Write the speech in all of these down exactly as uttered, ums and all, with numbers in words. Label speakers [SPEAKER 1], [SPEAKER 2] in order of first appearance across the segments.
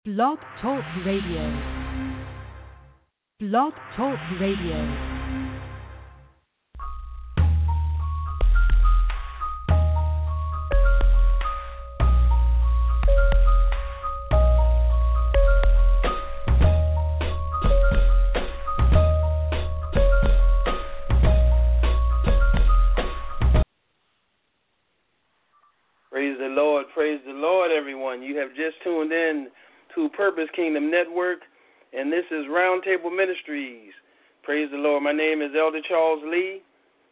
[SPEAKER 1] Blog Talk Radio. Blog Talk Radio.
[SPEAKER 2] Praise the Lord, praise the Lord, everyone. You have just tuned in to Purpose Kingdom Network, and this is Roundtable Ministries. Praise the Lord. My name is Elder Charles Lee,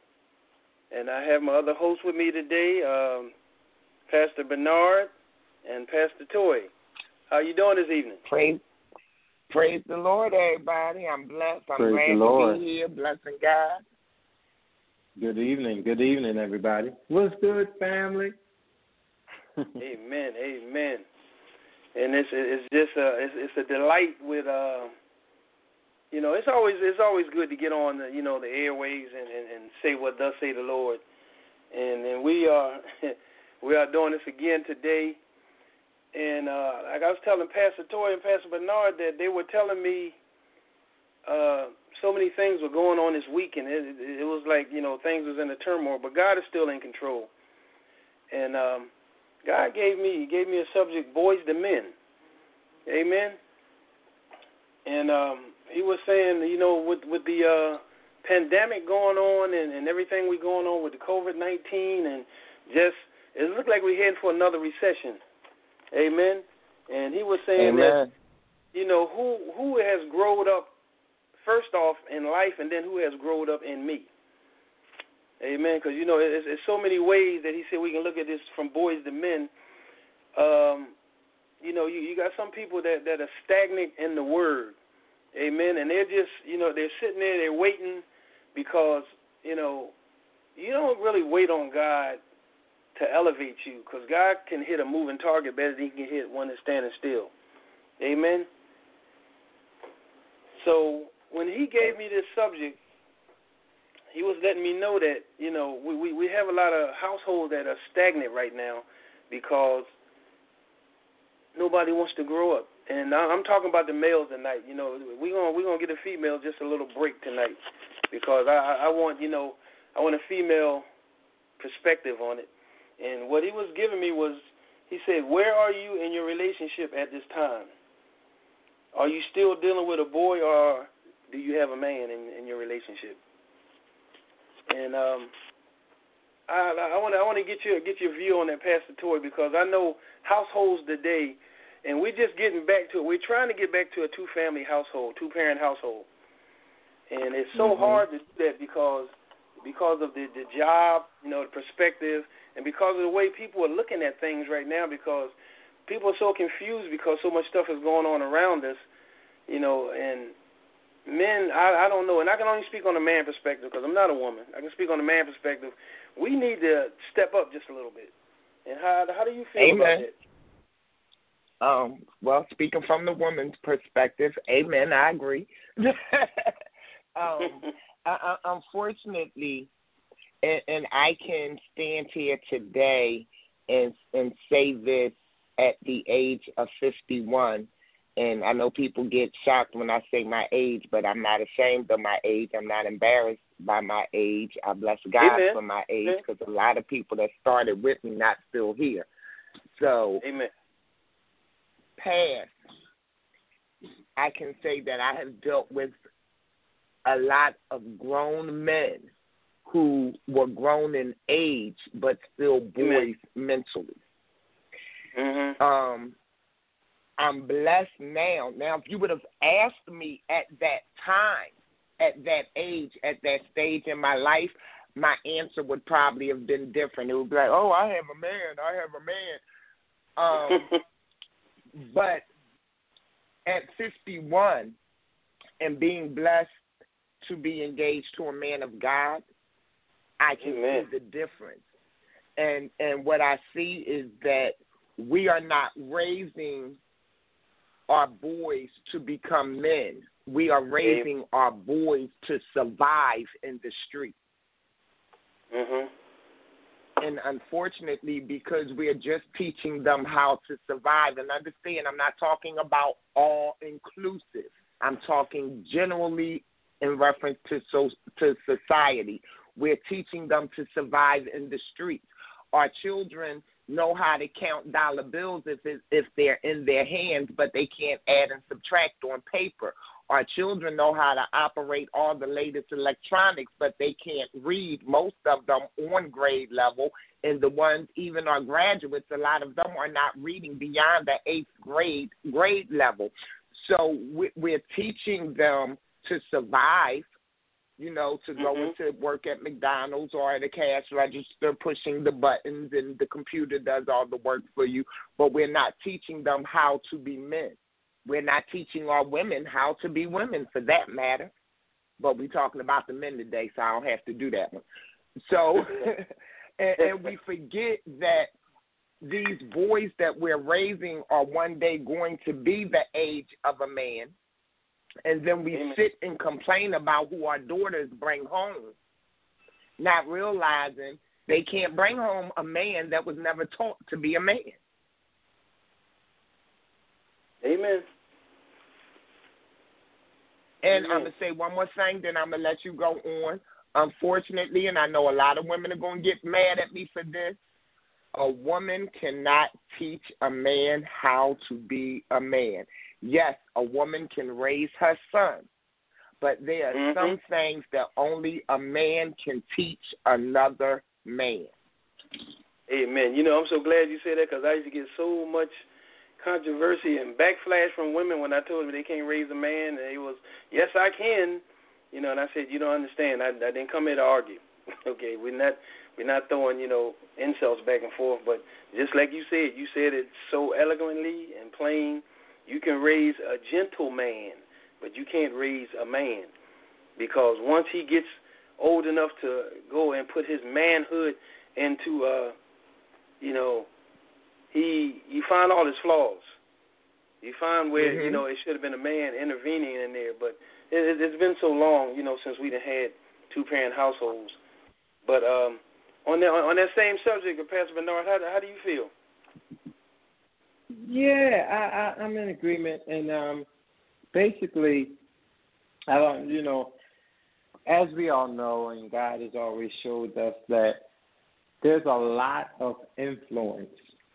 [SPEAKER 2] and I have my other hosts with me today, um, Pastor Bernard and Pastor Toy. How you doing this evening?
[SPEAKER 3] Praise, praise the Lord, everybody. I'm blessed. I'm
[SPEAKER 4] praise
[SPEAKER 3] glad
[SPEAKER 4] the Lord.
[SPEAKER 3] to be here, blessing God.
[SPEAKER 4] Good evening. Good evening, everybody. What's good, family?
[SPEAKER 2] Amen, amen. And it's it's just a it's, it's a delight with uh you know it's always it's always good to get on the you know the airwaves and, and, and say what thus say the Lord, and and we are we are doing this again today. And uh, like I was telling Pastor Toy and Pastor Bernard that they were telling me uh, so many things were going on this week, and it, it, it was like you know things was in a turmoil, but God is still in control. And um, God gave me gave me a subject, boys to men. Amen. And um, he was saying, you know, with with the uh, pandemic going on and, and everything we going on with the COVID nineteen, and just it looked like we're heading for another recession. Amen. And he was saying
[SPEAKER 3] Amen.
[SPEAKER 2] that, you know, who who has grown up first off in life, and then who has grown up in me. Amen. Because, you know, it's, it's so many ways that he said we can look at this from boys to men. Um, you know, you, you got some people that, that are stagnant in the word. Amen. And they're just, you know, they're sitting there, they're waiting because, you know, you don't really wait on God to elevate you because God can hit a moving target better than he can hit one that's standing still. Amen. So when he gave me this subject, he was letting me know that, you know, we, we, we have a lot of households that are stagnant right now because nobody wants to grow up. And I'm talking about the males tonight. You know, we're going we're gonna get a female just a little break tonight because I, I want, you know, I want a female perspective on it. And what he was giving me was, he said, where are you in your relationship at this time? Are you still dealing with a boy or do you have a man in, in your relationship? And um, I, I want to I want to get your get your view on that, Pastor Toy, because I know households today, and we're just getting back to it. We're trying to get back to a two-family household, two-parent household, and it's so mm-hmm. hard to do that because because of the, the job, you know, the perspective, and because of the way people are looking at things right now. Because people are so confused because so much stuff is going on around us, you know, and men, I, I don't know, and I can only speak on a man perspective because I'm not a woman. I can speak on a man perspective. We need to step up just a little bit. And how how do you feel
[SPEAKER 3] amen.
[SPEAKER 2] about
[SPEAKER 3] that? Um, well, speaking from the woman's perspective, amen, I agree. um, I, I, unfortunately, and, and I can stand here today and and say this at the age of fifty-one. And I know people get shocked when I say my age, but I'm not ashamed of my age. I'm not embarrassed by my age. I bless God
[SPEAKER 2] Amen.
[SPEAKER 3] for my age because a lot of people that started with me not still here. So,
[SPEAKER 2] Amen.
[SPEAKER 3] Past, I can say that I have dealt with a lot of grown men who were grown in age but still boys
[SPEAKER 2] Amen.
[SPEAKER 3] mentally.
[SPEAKER 2] Mm-hmm.
[SPEAKER 3] Um. I'm blessed now. Now, if you would have asked me at that time, at that age, at that stage in my life, my answer would probably have been different. It would be like, oh, I have a man, I have a man. Um, but at fifty-one and being blessed to be engaged to a man of God, I can
[SPEAKER 2] Amen.
[SPEAKER 3] see the difference. And and what I see is that we are not raising our boys to become men. We are raising our boys to survive in the street.
[SPEAKER 2] Mhm.
[SPEAKER 3] And unfortunately, because we're just teaching them how to survive, and understand, I'm not talking about all inclusive. I'm talking generally in reference to so, to society. We're teaching them to survive in the streets. Our children know how to count dollar bills if it, if they're in their hands, but they can't add and subtract on paper. Our children know how to operate all the latest electronics, but they can't read, most of them on grade level. And the ones, even our graduates, a lot of them are not reading beyond the eighth grade grade level. So we're teaching them to survive, you know, to go mm-hmm. into work at McDonald's or at a cash register, pushing the buttons, and the computer does all the work for you. But we're not teaching them how to be men. We're not teaching our women how to be women, for that matter. But we're talking about the men today, so I don't have to do that one. So, and, and we forget that these boys that we're raising are one day going to be the age of a man. And then we Amen. sit and complain about who our daughters bring home, not realizing they can't bring home a man that was never taught to be a man.
[SPEAKER 2] Amen.
[SPEAKER 3] And
[SPEAKER 2] Amen.
[SPEAKER 3] I'm going to say one more thing, then I'm going to let you go on. Unfortunately, and I know a lot of women are going to get mad at me for this, a woman cannot teach a man how to be a man. Yes, a woman can raise her son, but there are mm-hmm. some things that only a man can teach another man.
[SPEAKER 2] Amen. You know, I'm so glad you said that, because I used to get so much controversy and backlash from women when I told them they can't raise a man, and it was, yes, I can. You know, and I said, you don't understand. I, I didn't come here to argue. Okay, we're not we're not throwing, you know, insults back and forth, but just like you said, you said it so eloquently and plain. You can raise a gentleman, but you can't raise a man, because once he gets old enough to go and put his manhood into, uh, you know, he you find all his flaws. You find where, mm-hmm. you know, it should have been a man intervening in there, but it, it's been so long, you know, since we done had two-parent households. But um, on that on that same subject, Pastor Bernard, how how do you feel?
[SPEAKER 4] Yeah, I, I, I'm in agreement, and um, basically, I don't, you know, as we all know, and God has always showed us that there's a lot of influence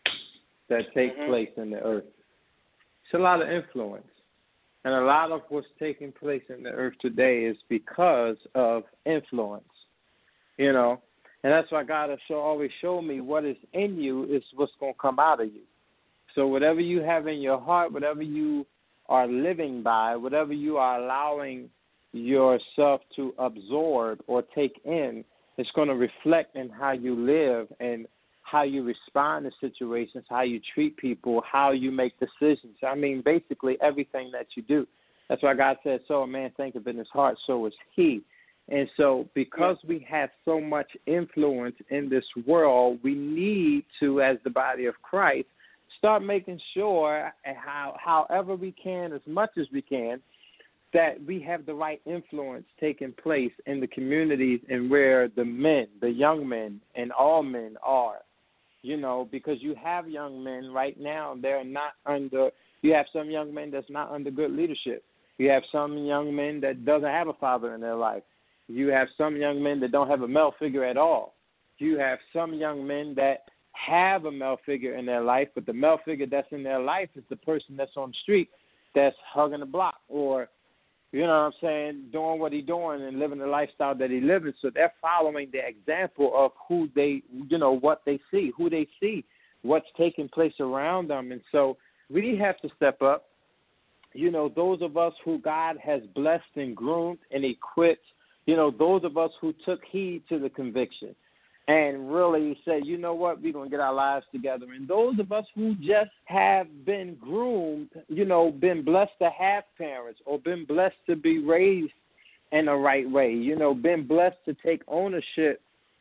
[SPEAKER 4] that takes mm-hmm. place in the earth. It's a lot of influence, and a lot of what's taking place in the earth today is because of influence, you know, and that's why God has show, always showed me what is in you is what's going to come out of you. So whatever you have in your heart, whatever you are living by, whatever you are allowing yourself to absorb or take in, it's going to reflect in how you live and how you respond to situations, how you treat people, how you make decisions. I mean, basically everything that you do. That's why God said, so a man thinketh in his heart, so is he. And so because we have so much influence in this world, we need to, as the body of Christ, start making sure, how, however we can, as much as we can, that we have the right influence taking place in the communities and where the men, the young men, and all men are. You know, because you have young men right now, they're not under, you have some young men that's not under good leadership. You have some young men that doesn't have a father in their life. You have some young men that don't have a male figure at all. You have some young men that have a male figure in their life, but the male figure that's in their life is the person that's on the street that's hugging the block, or, you know what I'm saying, doing what he's doing and living the lifestyle that he's living. So they're following the example of who they, you know, what they see, who they see, what's taking place around them. And so we have to step up. You know, those of us who God has blessed and groomed and equipped, you know, those of us who took heed to the conviction and really said, you know what, we're going to get our lives together. And those of us who just have been groomed, you know, been blessed to have parents or been blessed to be raised in the right way, you know, been blessed to take ownership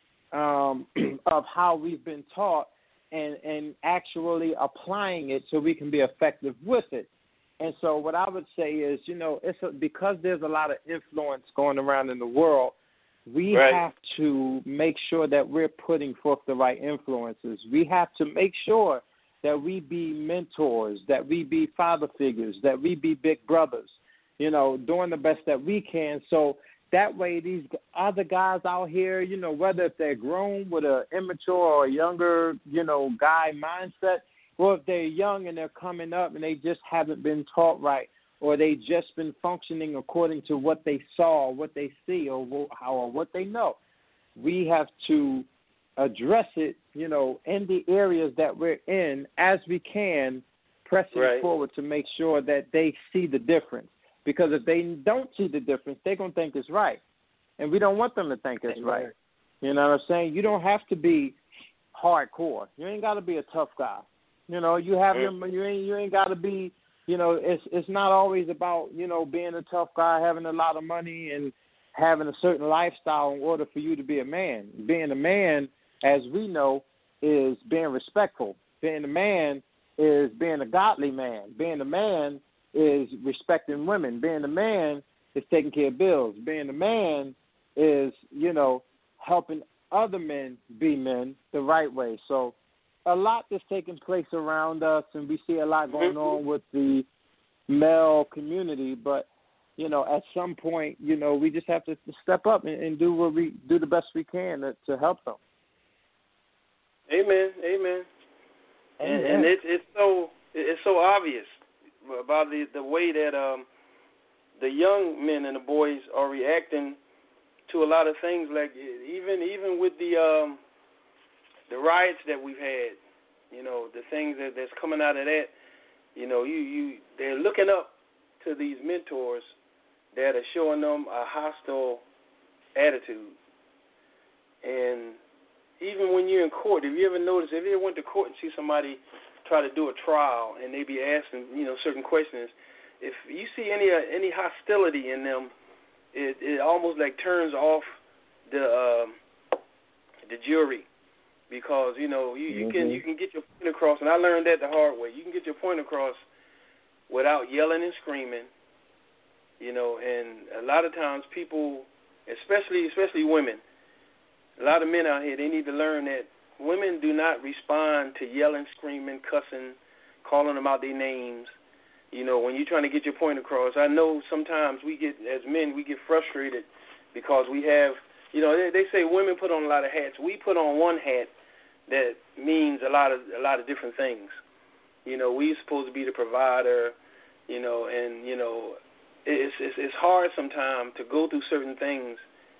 [SPEAKER 4] um, of how we've been taught and, and actually applying it so we can be effective with it. And so what I would say is, you know, it's a, because there's a lot of influence going around in the world, we
[SPEAKER 2] right.
[SPEAKER 4] have to make sure that we're putting forth the right influences. We have to make sure that we be mentors, that we be father figures, that we be big brothers, you know, doing the best that we can. So that way these other guys out here, you know, whether if they're grown with an immature or a younger, you know, guy mindset, or if they're young and they're coming up and they just haven't been taught right, or they just been functioning according to what they saw, what they see, or how or what they know. We have to address it, you know, in the areas that we're in as we can, pressing
[SPEAKER 2] right.
[SPEAKER 4] forward to make sure that they see the difference. Because if they don't see the difference, they're going to think it's right. And we don't want them to think it's
[SPEAKER 3] Amen.
[SPEAKER 4] right. You know what I'm saying? You don't have to be hardcore. You ain't got to be a tough guy. You know, you have
[SPEAKER 2] mm.
[SPEAKER 4] your, you ain't, you ain't got to be, you know, it's it's not always about, you know, being a tough guy, having a lot of money and having a certain lifestyle in order for you to be a man. Being a man, as we know, is being respectful. Being a man is being a godly man. Being a man is respecting women. Being a man is taking care of bills. Being a man is, you know, helping other men be men the right way. So a lot is taking place around us, and we see a lot going on with the male community. But, you know, at some point, you know, we just have to step up and, and do what we do the best we can to, to help them.
[SPEAKER 2] Amen. Amen. And,
[SPEAKER 4] Amen.
[SPEAKER 2] and it's it's so it's so obvious about the the way that um, the young men and the boys are reacting to a lot of things. Like even even with the um, the riots that we've had, you know, the things that, that's coming out of that, you know, you, you they're looking up to these mentors that are showing them a hostile attitude. And even when you're in court, have you ever noticed, have you ever went to court and see somebody try to do a trial and they be asking, you know, certain questions, if you see any uh, any hostility in them, it, it almost like turns off the uh, the jury. Because, you know, you, you mm-hmm. can you can get your point across, and I learned that the hard way. You can get your point across without yelling and screaming, you know, and a lot of times people, especially especially women, a lot of men out here, they need to learn that women do not respond to yelling, screaming, cussing, calling them out their names. You know, when you're trying to get your point across, I know sometimes we get, as men, we get frustrated because we have, you know, they, they say women put on a lot of hats. We put on one hat that means a lot of a lot of different things. You know, we're supposed to be the provider, you know, and, you know, it's it's, it's hard sometimes to go through certain things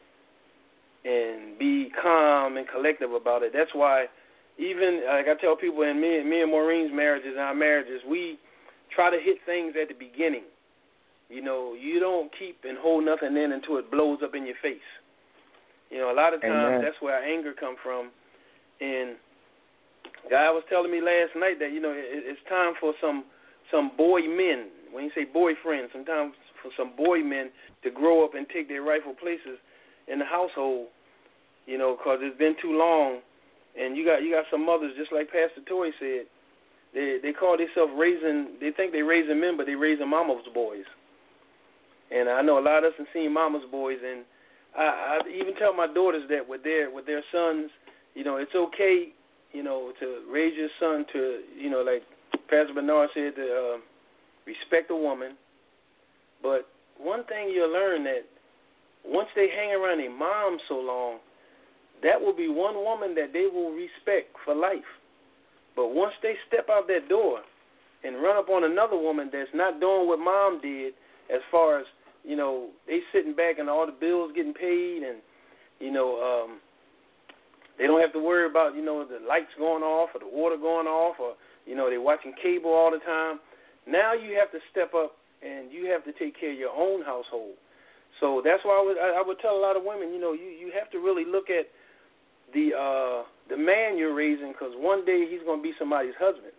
[SPEAKER 2] and be calm and collective about it. That's why even, like I tell people in me, me and Maureen's marriages and our marriages, we try to hit things at the beginning. You know, you don't keep and hold nothing in until it blows up in your face. You know, a lot of times Amen. That's where our anger come from. And God was telling me last night that, you know, it, it's time for some some boy men, when you say boyfriends, sometimes for some boy men to grow up and take their rightful places in the household, you know, because it's been too long. And you got you got some mothers, just like Pastor Toy said, they they call themselves raising, they think they're raising men, but they're raising mama's boys. And I know a lot of us have seen mama's boys, and I, I even tell my daughters that with their with their sons, you know, it's okay, you know, to raise your son to, you know, like Pastor Bernard said, to uh, respect a woman. But one thing you'll learn that once they hang around their mom so long, that will be one woman that they will respect for life. But once they step out that door and run up on another woman that's not doing what mom did, as far as, you know, they sitting back and all the bills getting paid, and, you know, um, they don't have to worry about, you know, the lights going off or the water going off, or, you know, they're watching cable all the time. Now you have to step up and you have to take care of your own household. So that's why I would, I would tell a lot of women, you know, you, you have to really look at the uh, the man you're raising, because one day he's going to be somebody's husband.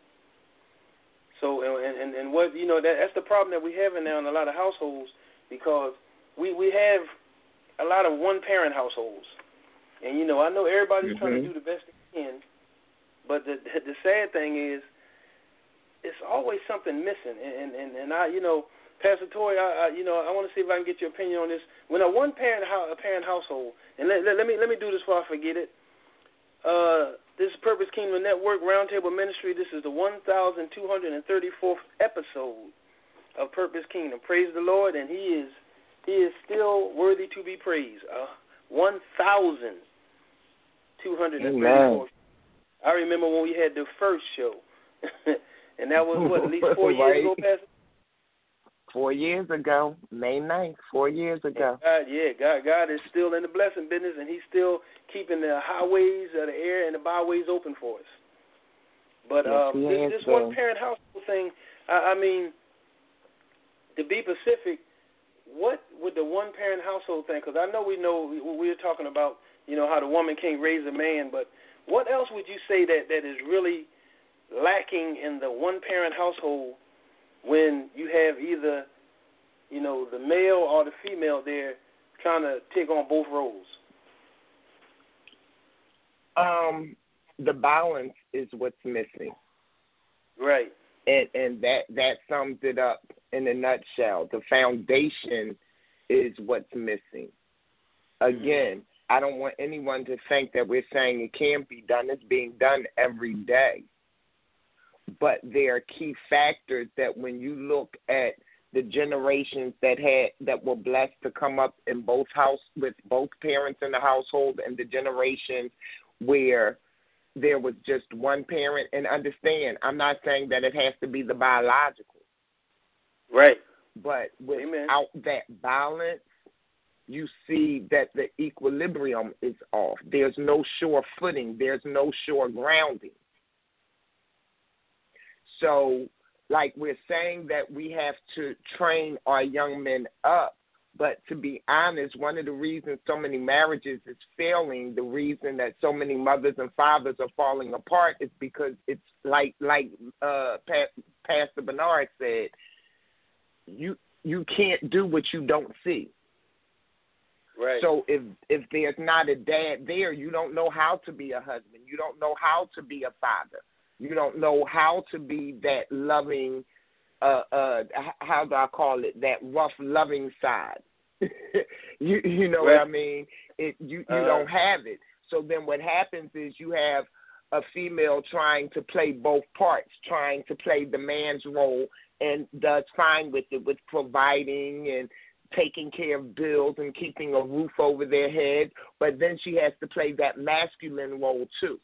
[SPEAKER 2] So, and, and, and what, you know, that, that's the problem that we have now in a lot of households, because we, we have a lot of one-parent households. And, you know, I know everybody's mm-hmm. trying to do the best they can, but the the sad thing is it's always something missing. And, and, and I, you know, Pastor Toy, I, I, you know, I want to see if I can get your opinion on this. When a one-parent ho- a parent household, and let, let, let me let me do this before I forget it. Uh, this is Purpose Kingdom Network Roundtable Ministry. This is the one thousand two hundred thirty-fourth episode of Purpose Kingdom. Praise the Lord, and He is He is still worthy to be praised. Uh, one thousand two hundred thirty-four. I remember when we had the first show, and that was what, at least four years
[SPEAKER 3] right.
[SPEAKER 2] ago, Pastor.
[SPEAKER 3] Four years ago, May ninth, four years ago.
[SPEAKER 2] God, yeah, God, God is still in the blessing business, and He's still keeping the highways of the air and the byways open for us. But
[SPEAKER 3] yes,
[SPEAKER 2] um, this, this one-parent household thing, I, I mean, to be specific, what would the one-parent household thing? Because I know we know we, we were talking about, you know, how the woman can't raise a man, but what else would you say that, that is really lacking in the one-parent household when you have either, you know, the male or the female there trying to take on both roles?
[SPEAKER 3] Um, the balance is what's missing.
[SPEAKER 2] Right.
[SPEAKER 3] And and that, that sums it up in a nutshell. The foundation is what's missing. Again, I don't want anyone to think that we're saying it can't be done. It's being done every day. But there are key factors that when you look at the generations that had that were blessed to come up in both house with both parents in the household, and the generations where there was just one parent. And understand, I'm not saying that it has to be the biological.
[SPEAKER 2] Right.
[SPEAKER 3] But without
[SPEAKER 2] Amen.
[SPEAKER 3] that balance, you see that the equilibrium is off. There's no sure footing. There's no sure grounding. So, like we're saying that we have to train our young men up, but to be honest, one of the reasons so many marriages is failing, the reason that so many mothers and fathers are falling apart is because it's like like uh, Pastor Bernard said, you you can't do what you don't see.
[SPEAKER 2] Right.
[SPEAKER 3] So if if there's not a dad there, you don't know how to be a husband. You don't know how to be a father. You don't know how to be that loving, uh, uh, how do I call it, that rough, loving side. you you know
[SPEAKER 2] right.
[SPEAKER 3] what I mean? It You, you
[SPEAKER 2] uh,
[SPEAKER 3] don't have it. So then what happens is you have a female trying to play both parts, trying to play the man's role, and does fine with it, with providing and taking care of bills and keeping a roof over their head, but then she has to play that masculine role too.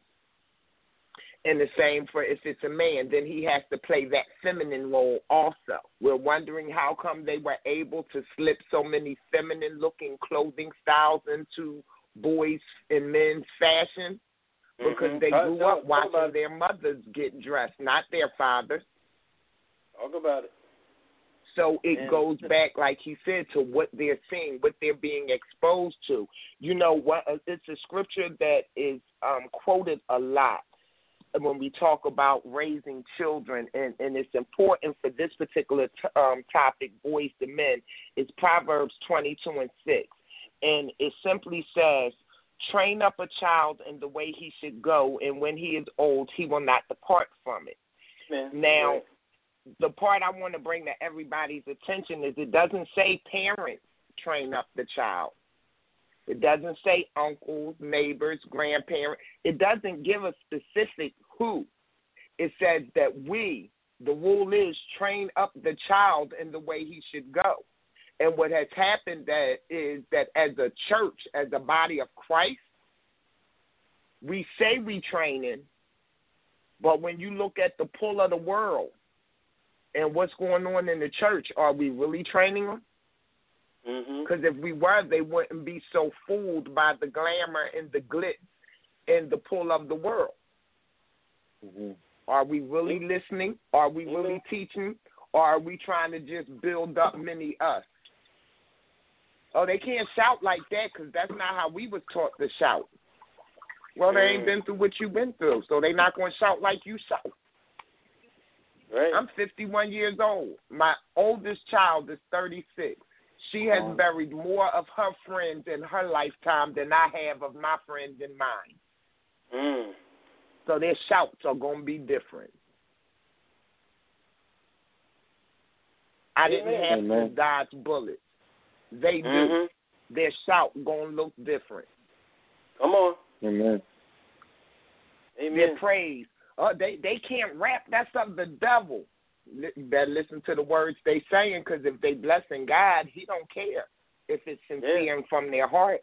[SPEAKER 3] And the same for if it's a man, then he has to play that feminine role also. We're wondering how come they were able to slip so many feminine-looking clothing styles into boys' and men's fashion, because
[SPEAKER 2] mm-hmm.
[SPEAKER 3] they grew
[SPEAKER 2] talk,
[SPEAKER 3] up watching
[SPEAKER 2] talk
[SPEAKER 3] their mothers get dressed, not their fathers.
[SPEAKER 2] Talk about it.
[SPEAKER 3] So it
[SPEAKER 2] and,
[SPEAKER 3] goes back, like he said, to what they're seeing, what they're being exposed to. You know, what? It's a scripture that is um, quoted a lot when we talk about raising children, and, and it's important for this particular t- um, topic, boys to men. It's Proverbs twenty-two and six. And it simply says, train up a child in the way he should go, and when he is old, he will not depart from it.
[SPEAKER 2] Man,
[SPEAKER 3] now,
[SPEAKER 2] right.
[SPEAKER 3] the part I want to bring to everybody's attention is it doesn't say parents train up the child. It doesn't say uncles, neighbors, grandparents. It doesn't give a specific who. It says that we, the rule is, train up the child in the way he should go. And what has happened that is that as a church, as a body of Christ, we say we training, but when you look at the pull of the world and what's going on in the church, are we really training them? Because mm-hmm. if we were, they wouldn't be so fooled by the glamour and the glitz and the pull of the world. Mm-hmm. Are we really listening? Are we mm-hmm. really teaching? Or are we trying to just build up many us? Oh, they can't shout like that because that's not how we was taught to shout. Well, they ain't been through what you've been through, so they not going to shout like you shout.
[SPEAKER 2] Right.
[SPEAKER 3] I'm fifty-one years old. My oldest child is thirty-six. She has
[SPEAKER 2] oh.
[SPEAKER 3] buried more of her friends in her lifetime than I have of my friends in mine.
[SPEAKER 2] Mm.
[SPEAKER 3] So their shouts are going to be different. I didn't
[SPEAKER 2] Amen.
[SPEAKER 3] have
[SPEAKER 4] Amen.
[SPEAKER 3] to dodge bullets. They do.
[SPEAKER 2] Mm-hmm.
[SPEAKER 3] Their shout gonna look different.
[SPEAKER 2] Come on.
[SPEAKER 4] Amen.
[SPEAKER 2] Amen.
[SPEAKER 3] Their praise. Uh, they they can't rap. That's of the devil. You better listen to the words they saying, because if they blessing God, He don't care if it's sincere
[SPEAKER 2] Yeah.
[SPEAKER 3] and from their heart.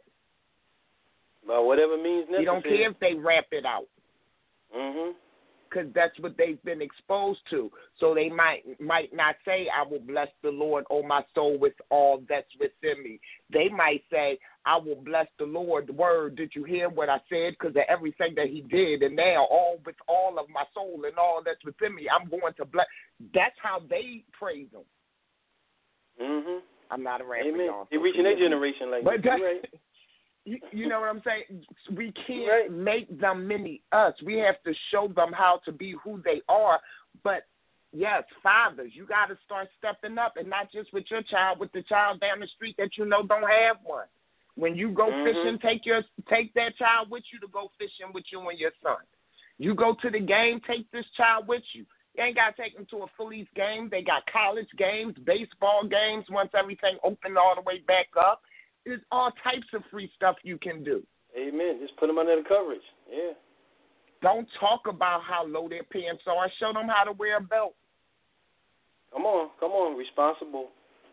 [SPEAKER 2] By whatever means necessary.
[SPEAKER 3] He don't care if they rap it out,
[SPEAKER 2] Mm-hmm.
[SPEAKER 3] because that's what they've been exposed to. So they might might not say, I will bless the Lord, oh my soul, with all that's within me. They might say, I will bless the Lord. The word, did you hear what I said? Because of everything that He did. And now, all with all of my soul and all that's within me, I'm going to bless. That's how they praise Him.
[SPEAKER 2] Mm-hmm.
[SPEAKER 3] I'm not a rapper,
[SPEAKER 2] Amen.
[SPEAKER 3] y'all.
[SPEAKER 2] You're reaching their generation like
[SPEAKER 3] But
[SPEAKER 2] that.
[SPEAKER 3] that,
[SPEAKER 2] Right.
[SPEAKER 3] you, you know what I'm saying? We can't
[SPEAKER 2] Right.
[SPEAKER 3] make them mini us. We have to show them how to be who they are. But, yes, fathers, you got to start stepping up, and not just with your child, with the child down the street that you know don't have one. When you go
[SPEAKER 2] Mm-hmm.
[SPEAKER 3] fishing, take your take that child with you to go fishing with you and your son. You go to the game, take this child with you. You ain't got to take them to a Phillies game. They got college games, baseball games once everything opened all the way back up. There's all types of free stuff you can do.
[SPEAKER 2] Amen. Just put them under the coverage. Yeah.
[SPEAKER 3] Don't talk about how low their pants are. Show them how to wear a belt.
[SPEAKER 2] Come on. Come on. Responsible.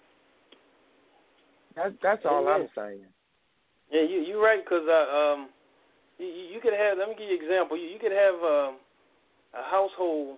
[SPEAKER 3] That's, that's all
[SPEAKER 2] Amen.
[SPEAKER 3] I'm saying.
[SPEAKER 2] Yeah, you you're right, because uh, um, you, you could have. Let me give you an example. You, you could have um, a household.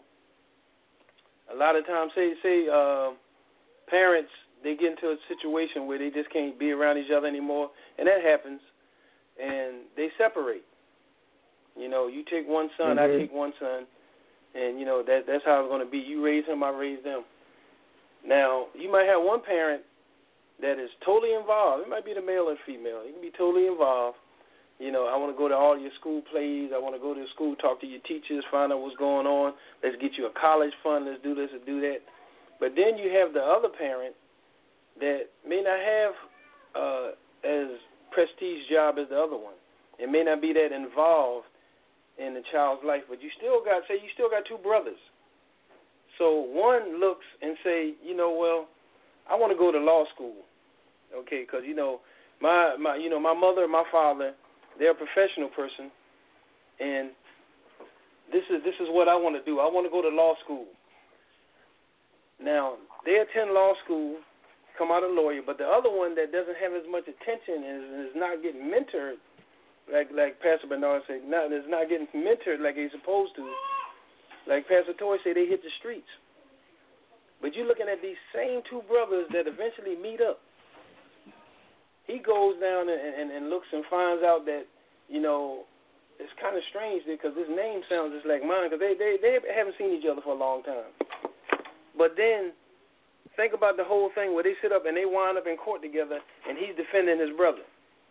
[SPEAKER 2] A lot of times, say say uh, parents, they get into a situation where they just can't be around each other anymore, and that happens, and they separate. You know, you take one son,
[SPEAKER 3] Mm-hmm.
[SPEAKER 2] I take one son, and you know that that's how it's going to be. You raise him, I raise them. Now, you might have one parent that is totally involved. It might be the male or female. You can be totally involved. You know, I want to go to all your school plays. I want to go to school, talk to your teachers, find out what's going on. Let's get you a college fund. Let's do this and do that. But then you have the other parent that may not have uh, as prestige job as the other one. It may not be that involved in the child's life, but you still got, say you still got two brothers. So one looks and say, you know, well, I want to go to law school, okay, because, you know, my, my, you know, my mother and my father, they're a professional person, and this is this is what I want to do. I want to go to law school. Now, they attend law school, come out a lawyer, but the other one that doesn't have as much attention and is, is not getting mentored, like like Pastor Bernard said, not, is not getting mentored like he's supposed to, like Pastor Toy said, they hit the streets. But you're looking at these same two brothers that eventually meet up. He goes down and, and, and looks and finds out that, you know, it's kind of strange because his name sounds just like mine, because they, they, they haven't seen each other for a long time. But then think about the whole thing where they sit up and they wind up in court together and he's defending his brother.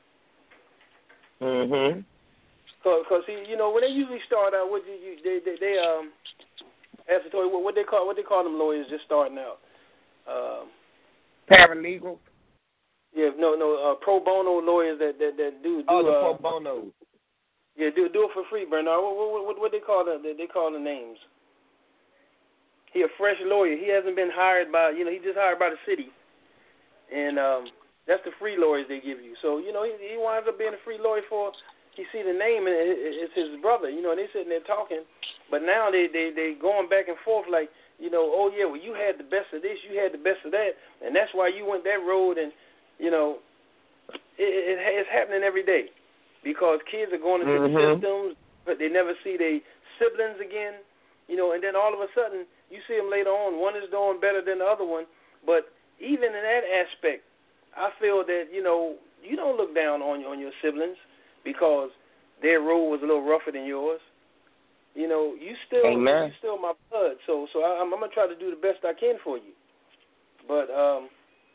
[SPEAKER 3] Mm-hmm.
[SPEAKER 2] Because, you know, when they usually start out, what you, you, they, they, they, um, Pastor Toy, what, what they call what they call them lawyers just starting out? Um,
[SPEAKER 3] Paralegal.
[SPEAKER 2] Yeah, no, no, uh, pro bono lawyers that that, that do do.
[SPEAKER 3] Oh, the
[SPEAKER 2] uh,
[SPEAKER 3] pro bono.
[SPEAKER 2] Yeah, do do it for free, Bernard. What what what, what they call the they call the names? He a fresh lawyer. He hasn't been hired by you know he just hired by the city, and um, that's the free lawyers they give you. So you know he he winds up being a free lawyer for. You see the name and it's his brother. You know they sitting there talking, but now they they they going back and forth like you know oh yeah well you had the best of this, you had the best of that, and that's why you went that road and. You know, it, it, it's happening every day because kids are going into
[SPEAKER 3] mm-hmm.
[SPEAKER 2] the systems, but they never see their siblings again. You know, and then all of a sudden you see them later on. One is doing better than the other one, but even in that aspect, I feel that you know you don't look down on on your siblings because their road was a little rougher than yours. You know, you still
[SPEAKER 3] Amen.
[SPEAKER 2] you still my blood, so so I, I'm, I'm gonna try to do the best I can for you, but um.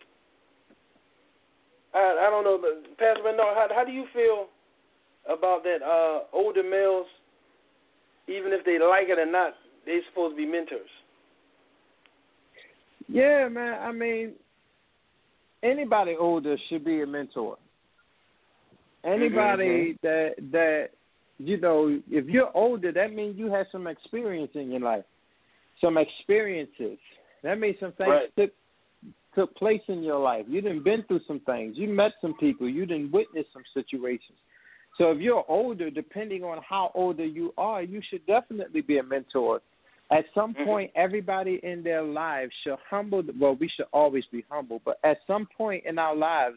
[SPEAKER 2] I, I don't know, but Pastor Bernard, how, how do you feel about that uh, older males, even if they like it or not, they're supposed to be mentors?
[SPEAKER 4] Yeah, man. I mean, anybody older should be a mentor. Anybody mm-hmm. that, that, you know, if you're older, that means you have some experience in your life, some experiences. That means some things
[SPEAKER 2] right.
[SPEAKER 4] took, took place in your life. You done been through some things. You met some people. You done witnessed some situations. So if you're older, depending on how older you are, you should definitely be a mentor. At some point, everybody in their lives should humble. Well, we should always be humble, but at some point in our lives,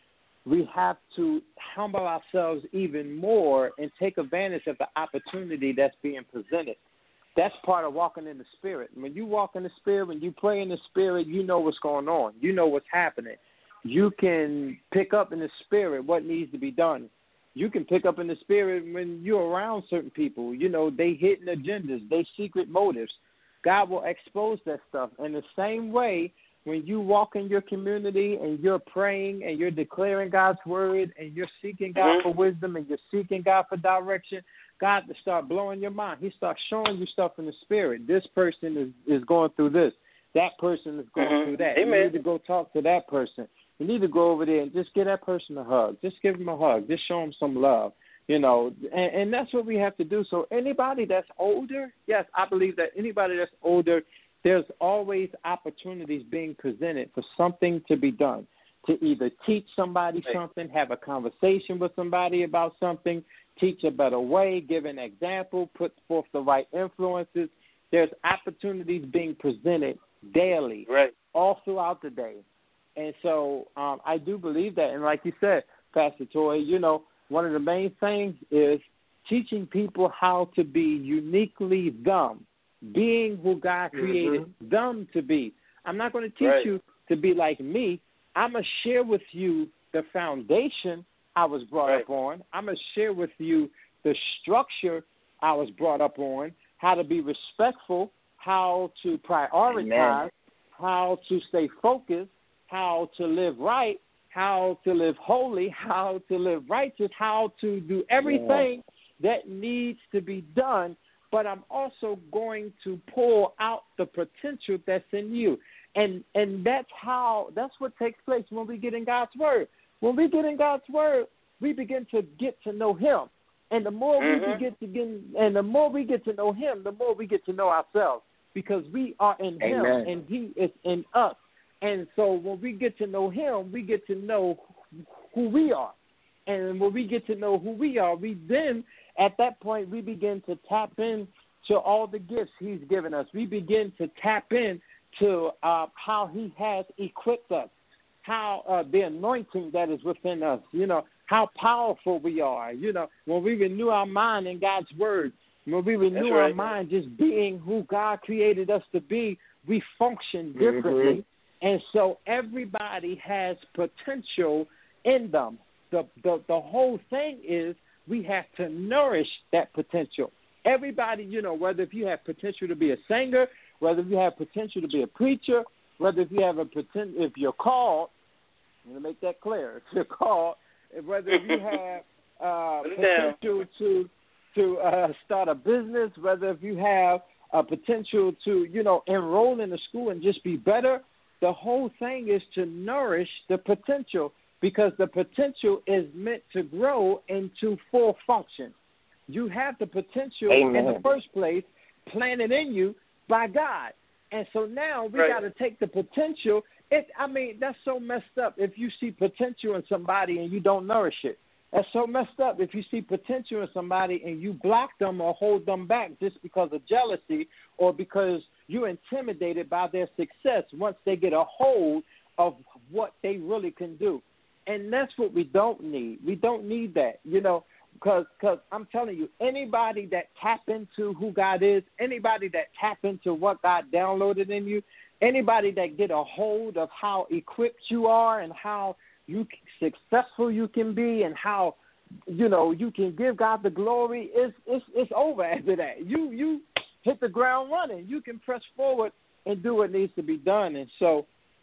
[SPEAKER 4] we have to humble ourselves even more and take advantage of the opportunity that's being presented. That's part of walking in the Spirit. When you walk in the Spirit, when you pray in the Spirit, you know what's going on. You know what's happening. You can pick up in the Spirit what needs to be done. You can pick up in the Spirit when you're around certain people. You know, they hidden agendas, they secret motives. God will expose that stuff. In the same way, when you walk in your community and you're praying and you're declaring God's word and you're seeking God for wisdom and you're seeking God for direction, God to start blowing your mind. He starts showing you stuff in the Spirit. This person is, is going through this. That person is going mm-hmm. through that. Amen. You need to go talk to that person. You need to go over there and just give that person a hug. Just give them a hug. Just show them some love. You know, and, and that's what we have to do. So anybody that's older, yes, I believe that anybody that's older, there's always opportunities being presented for something to be done, to either teach somebody something, have a conversation with somebody about something, teach a better way, give an example, put forth the right influences. There's opportunities being presented daily,
[SPEAKER 2] right,
[SPEAKER 4] all throughout the day. And so um, I do believe that. And like you said, Pastor Toy, you know, one of the main things is teaching people how to be uniquely them, being who God created mm-hmm. them to be. I'm not going to teach right. you to be like me. I'm going to share with you the foundation I was brought right. up on. I'm going to share with you the structure I was brought up on, how to be respectful, how to prioritize, Amen. How to stay focused, how to live right, how to live holy, how to live righteous, how to do everything yeah. that needs to be done. But I'm also going to pull out the potential that's in you. And and that's how, that's what takes place when we get in God's word. When we get in God's word, we begin to get to know him. And the more mm-hmm. we get to get, and the more we get to know him, the more we get to know ourselves, because we are in Amen. Him and he is in us. And so when we get to know him, we get to know who we are. And when we get to know who we are, we then, at that point, we begin to tap in to all the gifts he's given us. We begin to tap in to uh, how he has equipped us, how uh, the anointing that is within us, you know, how powerful we are. You know, when we renew our mind in God's word, when we renew right. our mind just being who God created us to be, we function differently. Mm-hmm. And so everybody has potential in them. The, the the whole thing is we have to nourish that potential. Everybody, you know, whether if you have potential to be a singer, whether you have potential to be a preacher, whether if you have a potential, if you're called, I'm going to make that clear, if you're called, whether you have uh, potential to to uh, start a business, whether if you have a potential to, you know, enroll in a school and just be better. The whole thing is to nourish the potential, because the potential is meant to grow into full function. You have the potential Amen. In the first place planted in you by God. And so now we right. got to take the potential. It, I mean, that's so messed up if you see potential in somebody and you don't nourish it. That's so messed up if you see potential in somebody and you block them or hold them back just because of jealousy or because you're intimidated by their success once they get a hold of what they really can do. And that's what we don't need. We don't need that, you know, because cause I'm telling you, anybody that tap into who God is, anybody that tap into what God downloaded in you, anybody that get a hold of how equipped you are and how you successful you can be and how, you know, you can give God the glory, it's, it's, it's over after that. You, you hit the ground running. You can press forward and do what needs to be done. And so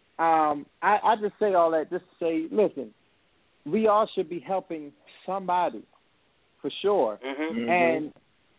[SPEAKER 4] um, I, I just say all that just to say, listen, we all should be helping somebody for sure. Mm-hmm. And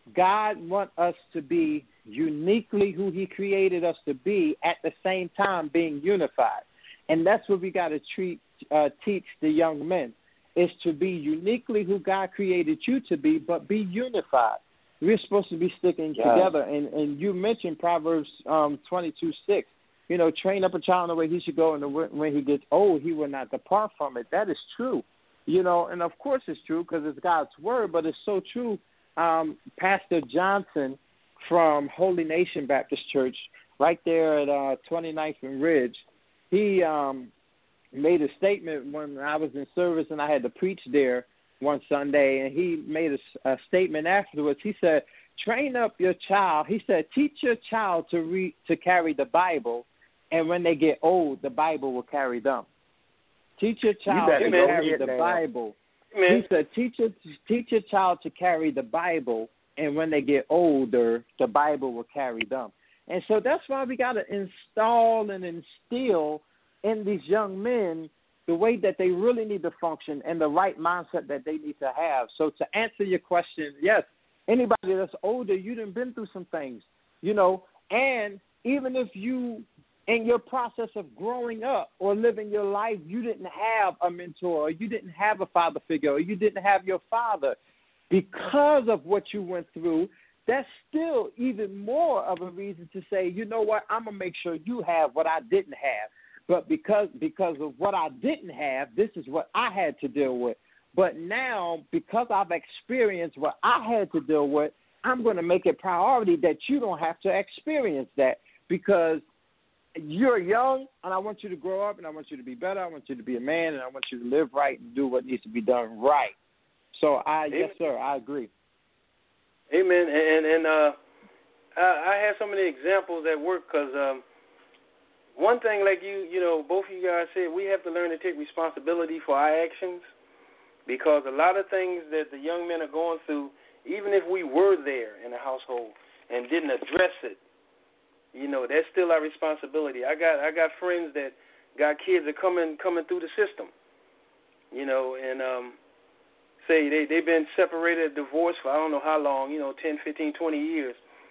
[SPEAKER 4] God wants us to be uniquely who he created us to be, at the same time being unified. And that's what we got to treat, uh, teach the young men, is to be uniquely who God created you to be, but be unified. We're supposed to be sticking yeah. together. And, and you mentioned Proverbs um, twenty-two six. you know, train up a child in the way he should go, and when he gets old, he will not depart from it. That is true, you know, and of course it's true because it's God's word, but it's so true. Um, Pastor Johnson from Holy Nation Baptist Church, right there at uh, twenty-ninth and Ridge, he um, made a statement when I was in service and I had to preach there one Sunday, and he made a, a statement afterwards. He said, train up your child. He said, teach your child to read, to carry the Bible, and when they get old, the Bible will carry them. Teach your child to carry the now. Bible. Amen. He said, teach your, teach your child to carry the Bible, and when they get older, the Bible will carry them. And so that's why we got to install and instill in these young men the way that they really need to function and the right mindset that they need to have. So to answer your question, yes, anybody that's older, you done been through some things, you know, and even if you, in your process of growing up or living your life, you didn't have a mentor or you didn't have a father figure or you didn't have your father, because of what you went through, that's still even more of a reason to say, you know what, I'm going to make sure you have what I didn't have. But because because of what I didn't have, this is what I had to deal with. But now, because I've experienced what I had to deal with, I'm going to make it priority that you don't have to experience that, because you're young, and I want you to grow up, and I want you to be better. I want you to be a man, and I want you to live right and do what needs to be done right. So, I Amen. Yes, sir, I agree.
[SPEAKER 2] Amen. And, and uh, I, I have so many examples at work because um, one thing, like you, you know, both of you guys said, we have to learn to take responsibility for our actions, because a lot of things that the young men are going through, even if we were there in the household and didn't address it, you know, that's still our responsibility. I got I got friends that got kids that coming coming through the system, you know, and um, say they, they've been separated, divorced for I don't know how long, you know, ten, fifteen, twenty years.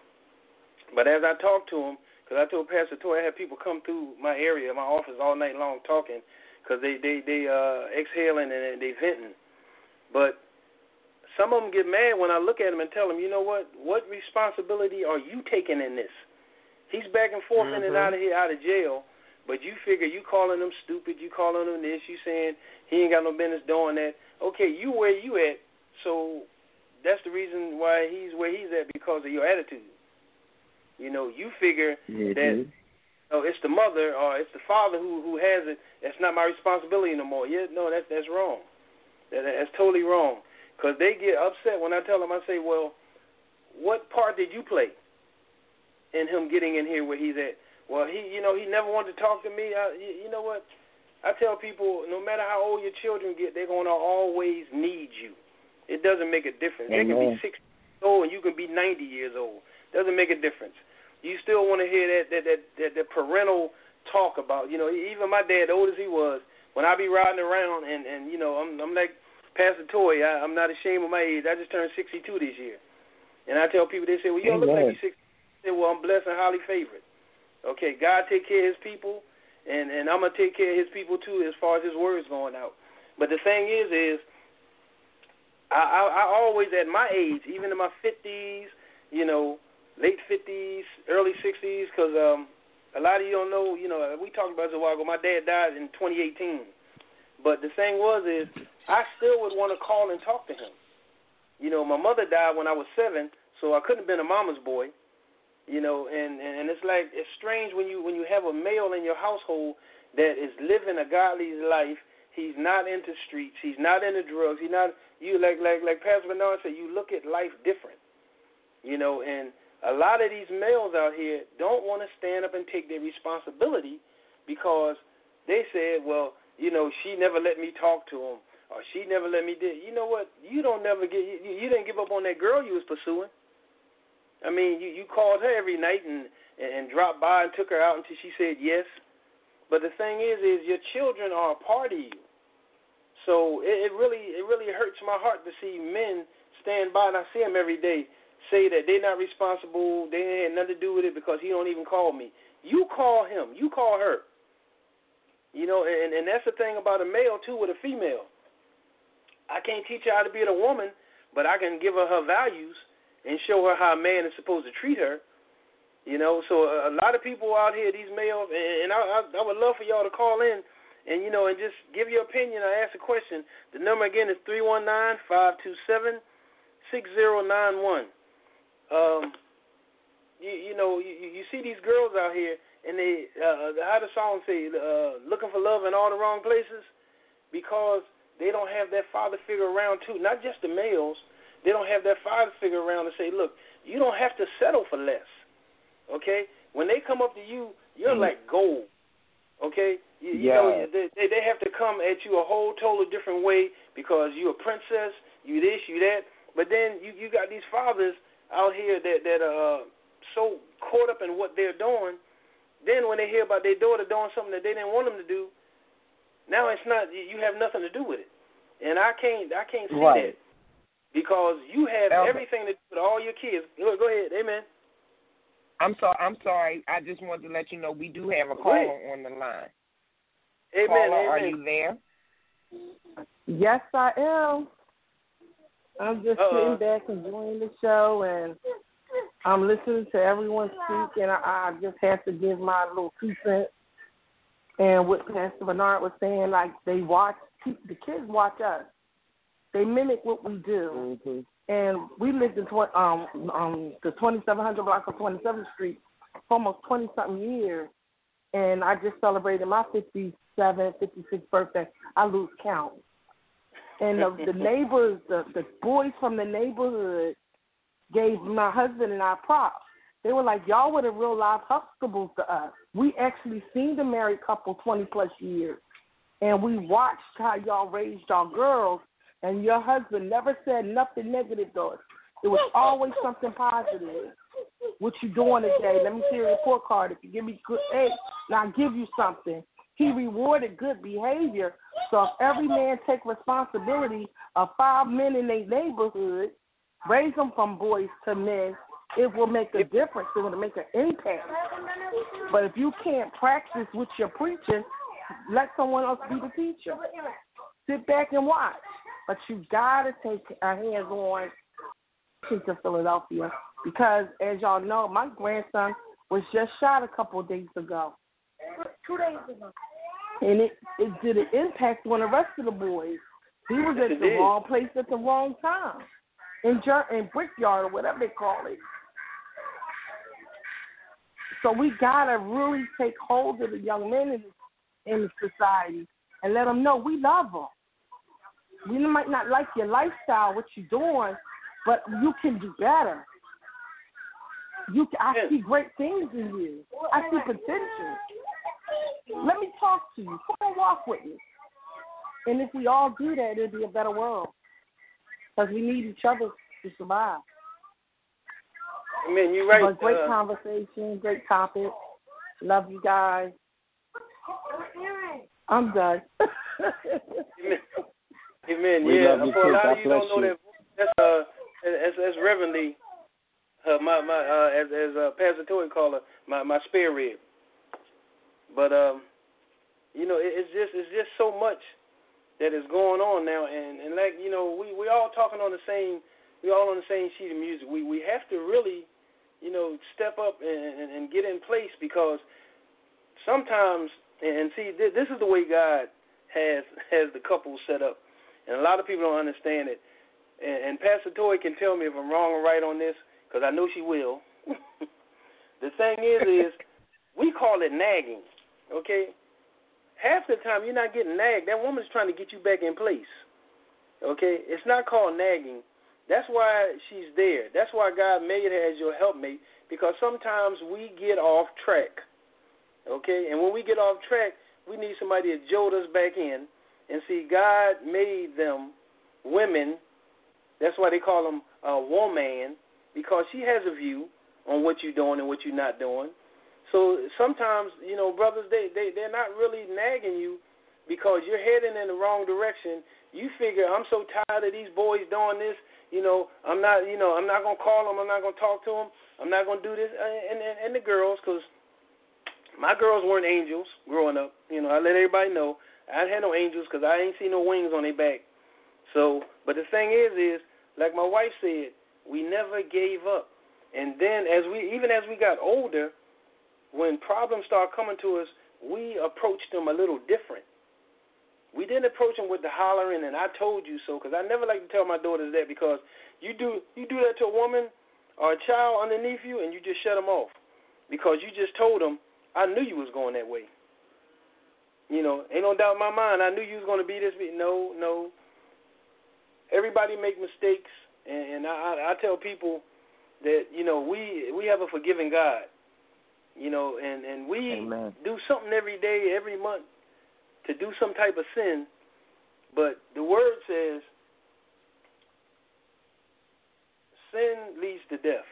[SPEAKER 2] But as I talk to them, because I told Pastor Toy I had people come through my area, my office all night long talking, because they, they, they uh, exhaling and they venting. But some of them get mad when I look at them and tell them, you know what, what responsibility are you taking in this? He's back and forth mm-hmm. in and out of here, out of jail, but you figure you calling him stupid, you calling him this, you saying he ain't got no business doing that. Okay, you where you at, so that's the reason why he's where he's at, because of your attitude. You know, you figure mm-hmm. that oh, it's the mother or it's the father who, who has it. That's not my responsibility no more. Yeah, no, that's that's wrong. That, that's totally wrong. Because they get upset when I tell them, I say, well, what part did you play in him getting in here where he's at? Well, he, you know, he never wanted to talk to me. I, you, you know what? I tell people, no matter how old your children get, they're going to always need you. It doesn't make a difference. Amen. They can be sixty years old and you can be ninety years old. Doesn't make a difference. You still want to hear that that, that that that parental talk about, you know, even my dad, old as he was, when I be riding around and, and you know, I'm I'm like Pastor Toy, I, I'm not ashamed of my age. I just turned sixty-two this year. And I tell people, they say, well, you don't look like you're sixty. I say, well, I'm blessed and highly favored. Okay, God take care of his people, and, and I'm going to take care of his people too as far as his word's going out. But the thing is, is I, I, I always, at my age, even in my fifties, you know, late fifties, early sixties, because um, a lot of you don't know, you know, we talked about this a while ago. My dad died in twenty eighteen. But the thing was is I still would want to call and talk to him. You know, my mother died when I was seven, so I couldn't have been a mama's boy. You know, and, and it's like it's strange when you when you have a male in your household that is living a godly life. He's not into streets. He's not into drugs. He's not you like like like Pastor Bernard said. You look at life different. You know, and a lot of these males out here don't want to stand up and take their responsibility because they said, well, you know, she never let me talk to him or she never let me do. You know what? You don't never get. You, you didn't give up on that girl you was pursuing. I mean, you, you called her every night and, and dropped by and took her out until she said yes. But the thing is, is your children are a part of you. So it, it really it really hurts my heart to see men stand by, and I see them every day, say that they're not responsible, they ain't had nothing to do with it because he don't even call me. You call him. You call her. You know, and, and that's the thing about a male, too, with a female. I can't teach her how to be a woman, but I can give her her values and show her how a man is supposed to treat her. You know, so a, a lot of people out here, these males, and, and I, I, I would love for y'all to call in and, you know, and just give your opinion or ask a question. The number, again, is three one nine, five two seven, six zero nine one. Um, you, you know, you, you see these girls out here, and they, uh, how the song say, uh, looking for love in all the wrong places, because they don't have that father figure around, too. Not just the males. They don't have that father figure around to say, look, you don't have to settle for less. Okay, when they come up to you, you're mm-hmm. like gold. Okay, you, you yeah. know they, they have to come at you a whole totally different way because you're a princess, you this, you that. But then you you got these fathers out here that that are so caught up in what they're doing. Then when they hear about their daughter doing something that they didn't want them to do, now it's not, you have nothing to do with it. And I can't I can't see
[SPEAKER 3] right.
[SPEAKER 2] that because you have
[SPEAKER 3] Albert.
[SPEAKER 2] everything to do with all your kids. Go, go ahead, amen.
[SPEAKER 3] I'm sorry. I'm sorry. I just wanted to let you know we do have a caller on the line.
[SPEAKER 2] Amen.
[SPEAKER 3] Caller,
[SPEAKER 2] amen.
[SPEAKER 3] are you there?
[SPEAKER 5] Yes, I am. I'm just
[SPEAKER 2] Uh-uh.
[SPEAKER 5] sitting back enjoying the show, and I'm listening to everyone speak, and I, I just have to give my little two cents. And what Pastor Bernard was saying, like they watch, the kids watch us. They mimic what we do.
[SPEAKER 3] Mm-hmm.
[SPEAKER 5] And we lived in tw- um, um, the twenty-seven hundred block of twenty-seventh Street for almost twenty-something years. And I just celebrated my fifty-seventh, fifty-sixth birthday. I lose count. And the, the neighbors, the, the boys from the neighborhood gave my husband and I props. They were like, y'all were the real live Huxtables to us. We actually seen the married couple twenty-plus years. And we watched how y'all raised y'all girls. And your husband never said nothing negative to us. It was always something positive. What you doing today? Let me see your report card. If you give me good, hey, now I'll give you something. He rewarded good behavior. So if every man take responsibility of five men in their neighborhood, raise them from boys to men, it will make a difference. It will make an impact. But if you can't practice what you're preaching, let someone else be the teacher. Sit back and watch. But you got to take a hands-on to Philadelphia because, as y'all know, my grandson was just shot a couple of days ago. Two days ago. And it, it did an impact on the rest of the boys. He was at the wrong place at the wrong time, in, in Brickyard or whatever they call it. So we got to really take hold of the young men in, in the society and let them know we love them. We might not like your lifestyle, what you're doing, but you can do better. You, can, I see great things in you. I see potential. Let me talk to you. Come on, walk with me. And if we all do that, it'll be a better world. Because we need each other to survive.
[SPEAKER 2] Amen. You're right.
[SPEAKER 5] But great
[SPEAKER 2] uh,
[SPEAKER 5] conversation, great topic. Love you guys. I'm done.
[SPEAKER 2] Amen. Amen.
[SPEAKER 4] We
[SPEAKER 2] yeah,
[SPEAKER 4] love you
[SPEAKER 2] for
[SPEAKER 4] too.
[SPEAKER 2] a lot
[SPEAKER 4] God
[SPEAKER 2] of you don't know
[SPEAKER 4] you.
[SPEAKER 2] that that's uh that's, that's Reverend Lee, uh, my my uh, as as uh, Pastor Toy called her, my my spare rib. But um, you know, it, it's just it's just so much that is going on now, and, and like you know, we we all talking on the same we all on the same sheet of music. We we have to really, you know, step up and and, and get in place because sometimes and see this, this is the way God has has the couple set up. And a lot of people don't understand it. And, and Pastor Toy can tell me if I'm wrong or right on this, because I know she will. The thing is, is we call it nagging, okay? Half the time you're not getting nagged. That woman's trying to get you back in place, okay? It's not called nagging. That's why she's there. That's why God made her as your helpmate, because sometimes we get off track, okay? And when we get off track, we need somebody to jolt us back in. And see, God made them women. That's why they call them a woman, because she has a view on what you're doing and what you're not doing. So sometimes, you know, brothers, they, they, they're not really nagging you because you're heading in the wrong direction. You figure, I'm so tired of these boys doing this, you know, I'm not, you know, I'm not going to call them, I'm not going to talk to them, I'm not going to do this. And, and, and the girls, because my girls weren't angels growing up. You know, I let everybody know. I had no angels because I ain't seen no wings on their back. So, but the thing is, is like my wife said, we never gave up. And then as we, even as we got older, when problems start coming to us, we approached them a little different. We didn't approach them with the hollering and I told you so, because I never like to tell my daughters that, because you do you do that to a woman or a child underneath you and you just shut them off because you just told them, I knew you was going that way. You know, ain't no doubt in my mind, I knew you was going to be this. No, no. Everybody make mistakes, and, and I, I tell people that, you know, we we have a forgiving God, you know, and, and we
[SPEAKER 4] Amen.
[SPEAKER 2] do something every day, every month to do some type of sin, but the word says sin leads to death.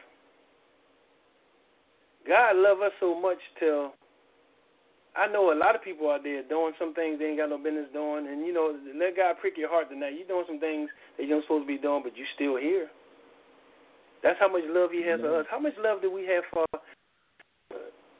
[SPEAKER 2] God love us so much till I know a lot of people out there doing some things they ain't got no business doing, and, you know, let God prick your heart tonight. You're doing some things that you're not supposed to be doing, but you're still here. That's how much love he has for us. How much love do we have for uh,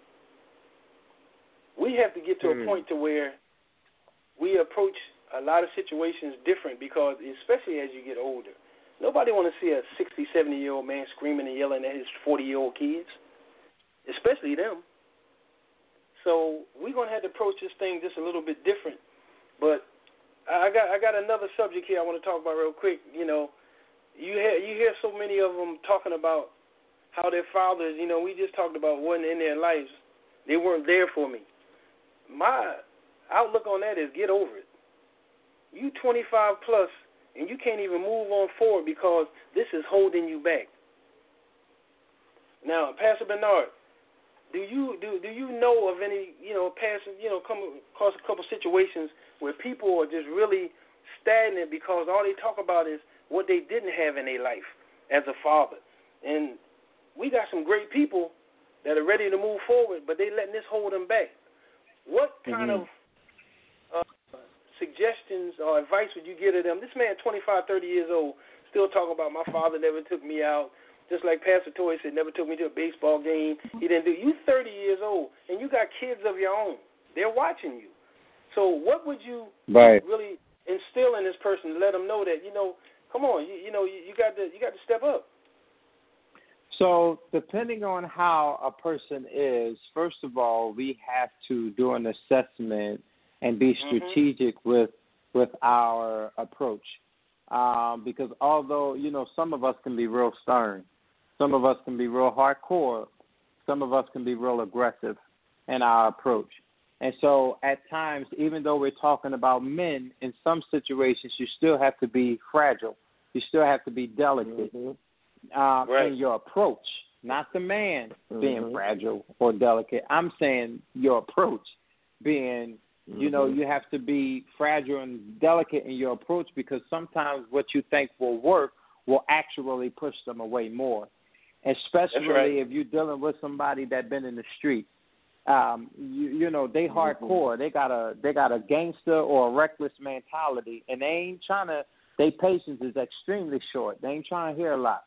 [SPEAKER 2] we have to get to a
[SPEAKER 4] mm.
[SPEAKER 2] point to where we approach a lot of situations different, because especially as you get older. Nobody want to see a sixty, seventy-year-old man screaming and yelling at his forty-year-old kids, especially them. So we're going to have to approach this thing just a little bit different. But I got I got another subject here I want to talk about real quick. You know, you hear, you hear so many of them talking about how their fathers, you know, we just talked about wasn't in their lives. They weren't there for me. My outlook on that is get over it. You twenty-five plus, and you can't even move on forward because this is holding you back. Now, Pastor Bernard, do you do do you know of any, you know, past, you know, come across a couple situations where people are just really stagnant because all they talk about is what they didn't have in their life as a father? And we got some great people that are ready to move forward, but they letting this hold them back. What kind
[SPEAKER 4] mm-hmm.
[SPEAKER 2] of uh, suggestions or advice would you give to them? This man, twenty-five, thirty years old, still talking about my father never took me out. Just like Pastor Toy said, never took me to a baseball game. He didn't do. You thirty years old, and you got kids of your own. They're watching you. So what would you
[SPEAKER 4] right.
[SPEAKER 2] really instill in this person to let them know that, you know, come on, you, you know, you, you got to you got to step up?
[SPEAKER 4] So depending on how a person is, first of all, we have to do an assessment and be strategic mm-hmm. with with our approach. Um, because although, you know, some of us can be real stern, some of us can be real hardcore, some of us can be real aggressive in our approach. And so at times, even though we're talking about men, in some situations you still have to be fragile. You still have to be delicate. Mm-hmm. Uh,
[SPEAKER 2] right.
[SPEAKER 4] in your approach, not the man mm-hmm. being fragile or delicate. I'm saying your approach being, mm-hmm. you know, you have to be fragile and delicate in your approach, because sometimes what you think will work will actually push them away more, especially right. if you're dealing with somebody that's been in the street. Um, you, you know, they hardcore. Mm-hmm. They got a they got a gangster or a reckless mentality, and they ain't trying to. Their patience is extremely short. They ain't trying to hear a lot.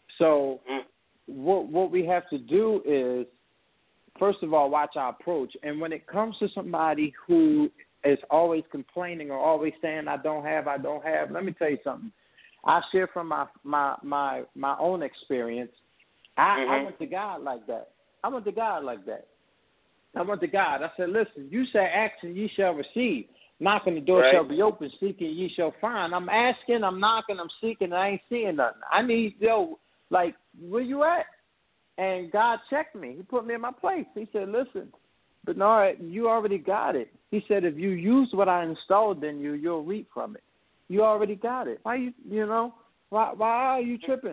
[SPEAKER 4] So what what we have to do is, first of all, watch our approach. And when it comes to somebody who is always complaining or always saying, I don't have, I don't have, let me tell you something. I share from my my my, my own experience. I, mm-hmm. I went to God like that. I went to God like that. I went to God. I said, listen, you say ask and ye shall receive. Knocking, the door right. shall be open. Seeking, ye shall find. I'm asking, I'm knocking, I'm seeking, and I ain't seeing nothing. I need, yo, like, where you at? And God checked me. He put me in my place. He said, listen, Bernard, you already got it. He said, if you use what I installed in you, you'll reap from it. You already got it. Why you, you know, why, why are you tripping?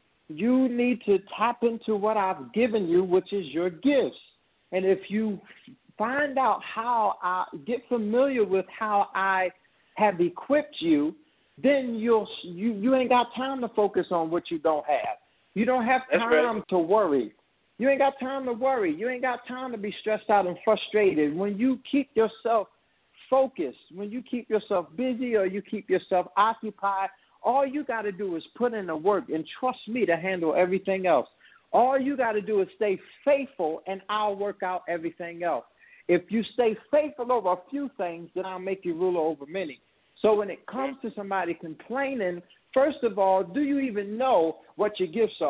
[SPEAKER 4] You need to tap into what I've given you, which is your gifts. And if you find out how I get familiar with how I have equipped you, then you'll you, you ain't got time to focus on what you don't have. You don't have time right. to worry. You ain't got time to worry. You ain't got time to be stressed out and frustrated. When you keep yourself focused, when you keep yourself busy or you keep yourself occupied, all you got to do is put in the work and trust me to handle everything else. All you got to do is stay faithful, and I'll work out everything else. If you stay faithful over a few things, then I'll make you ruler over many. So when it comes to somebody complaining, first of all, do you even know what your gifts are?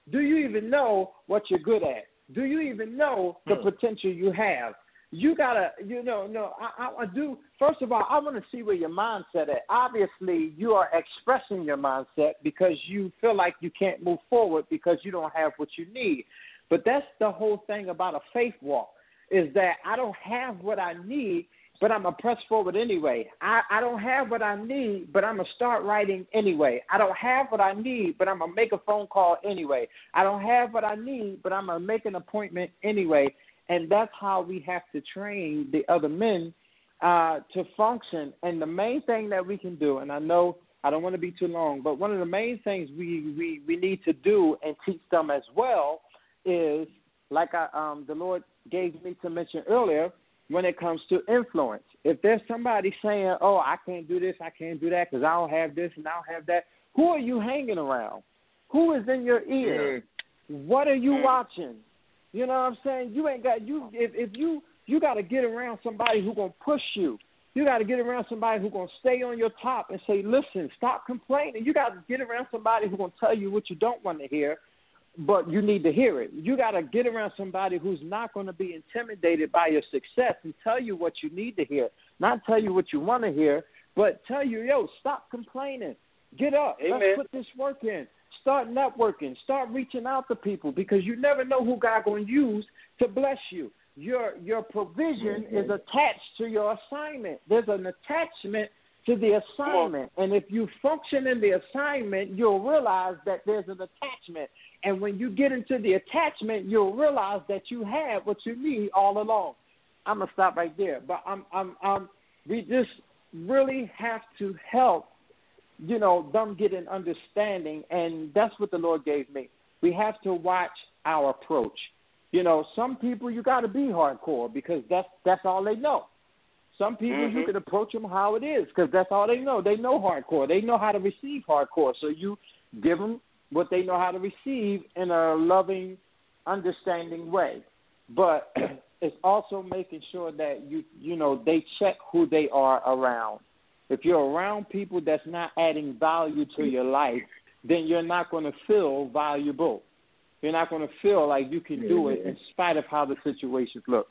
[SPEAKER 4] Do you even know what you're good at? Do you even know the potential you have? You gotta, you know, no. I, I, I do. First of all, I want to see where your mindset at. Obviously, you are expressing your mindset because you feel like you can't move forward because you don't have what you need. But that's the whole thing about a faith walk, is that I don't have what I need, but I'm going to press forward anyway. I, I don't have what I need, but I'm going to start writing anyway. I don't have what I need, but I'm going to make a phone call anyway. I don't have what I need, but I'm going to make an appointment anyway. And that's how we have to train the other men uh, to function. And the main thing that we can do, and I know I don't want to be too long, but one of the main things we, we, we need to do and teach them as well is, like I, um, the Lord gave me to mention earlier, when it comes to influence. If there's somebody saying, oh, I can't do this, I can't do that because I don't have this and I don't have that, who are you hanging around? Who is in your ear? Mm. What are you mm. watching? You know what I'm saying? You ain't got you. If, if you you got to get around somebody who's gonna push you. You got to get around somebody who's gonna stay on your top and say, listen, stop complaining. You got to get around somebody who's gonna tell you what you don't want to hear, but you need to hear it. You got to get around somebody who's not going to be intimidated by your success and tell you what you need to hear, not tell you what you want to hear, but tell you, yo, stop complaining. Get up. Amen. Let's put this work in. Start networking. Start reaching out to people because you never know who God going to use to bless you. Your your provision mm-hmm. is attached to your assignment. There's an attachment to the assignment. And if you function in the assignment, you'll realize that there's an attachment. And when you get into the attachment, you'll realize that you have what you need all along. I'm gonna stop right there. But I'm I'm I'm we just really have to help, you know, them get an understanding, and that's what the Lord gave me. We have to watch our approach. You know, some people you got to be hardcore because that's that's all they know. Some people mm-hmm. you can approach them how it is because that's all they know. They know hardcore. They know how to receive hardcore. So you give them what they know how to receive in a loving, understanding way. But it's also making sure that you you know they check who they are around. If you're around people that's not adding value to your life, then you're not going to feel valuable. You're not going to feel like you can do it in spite of how the situation looks.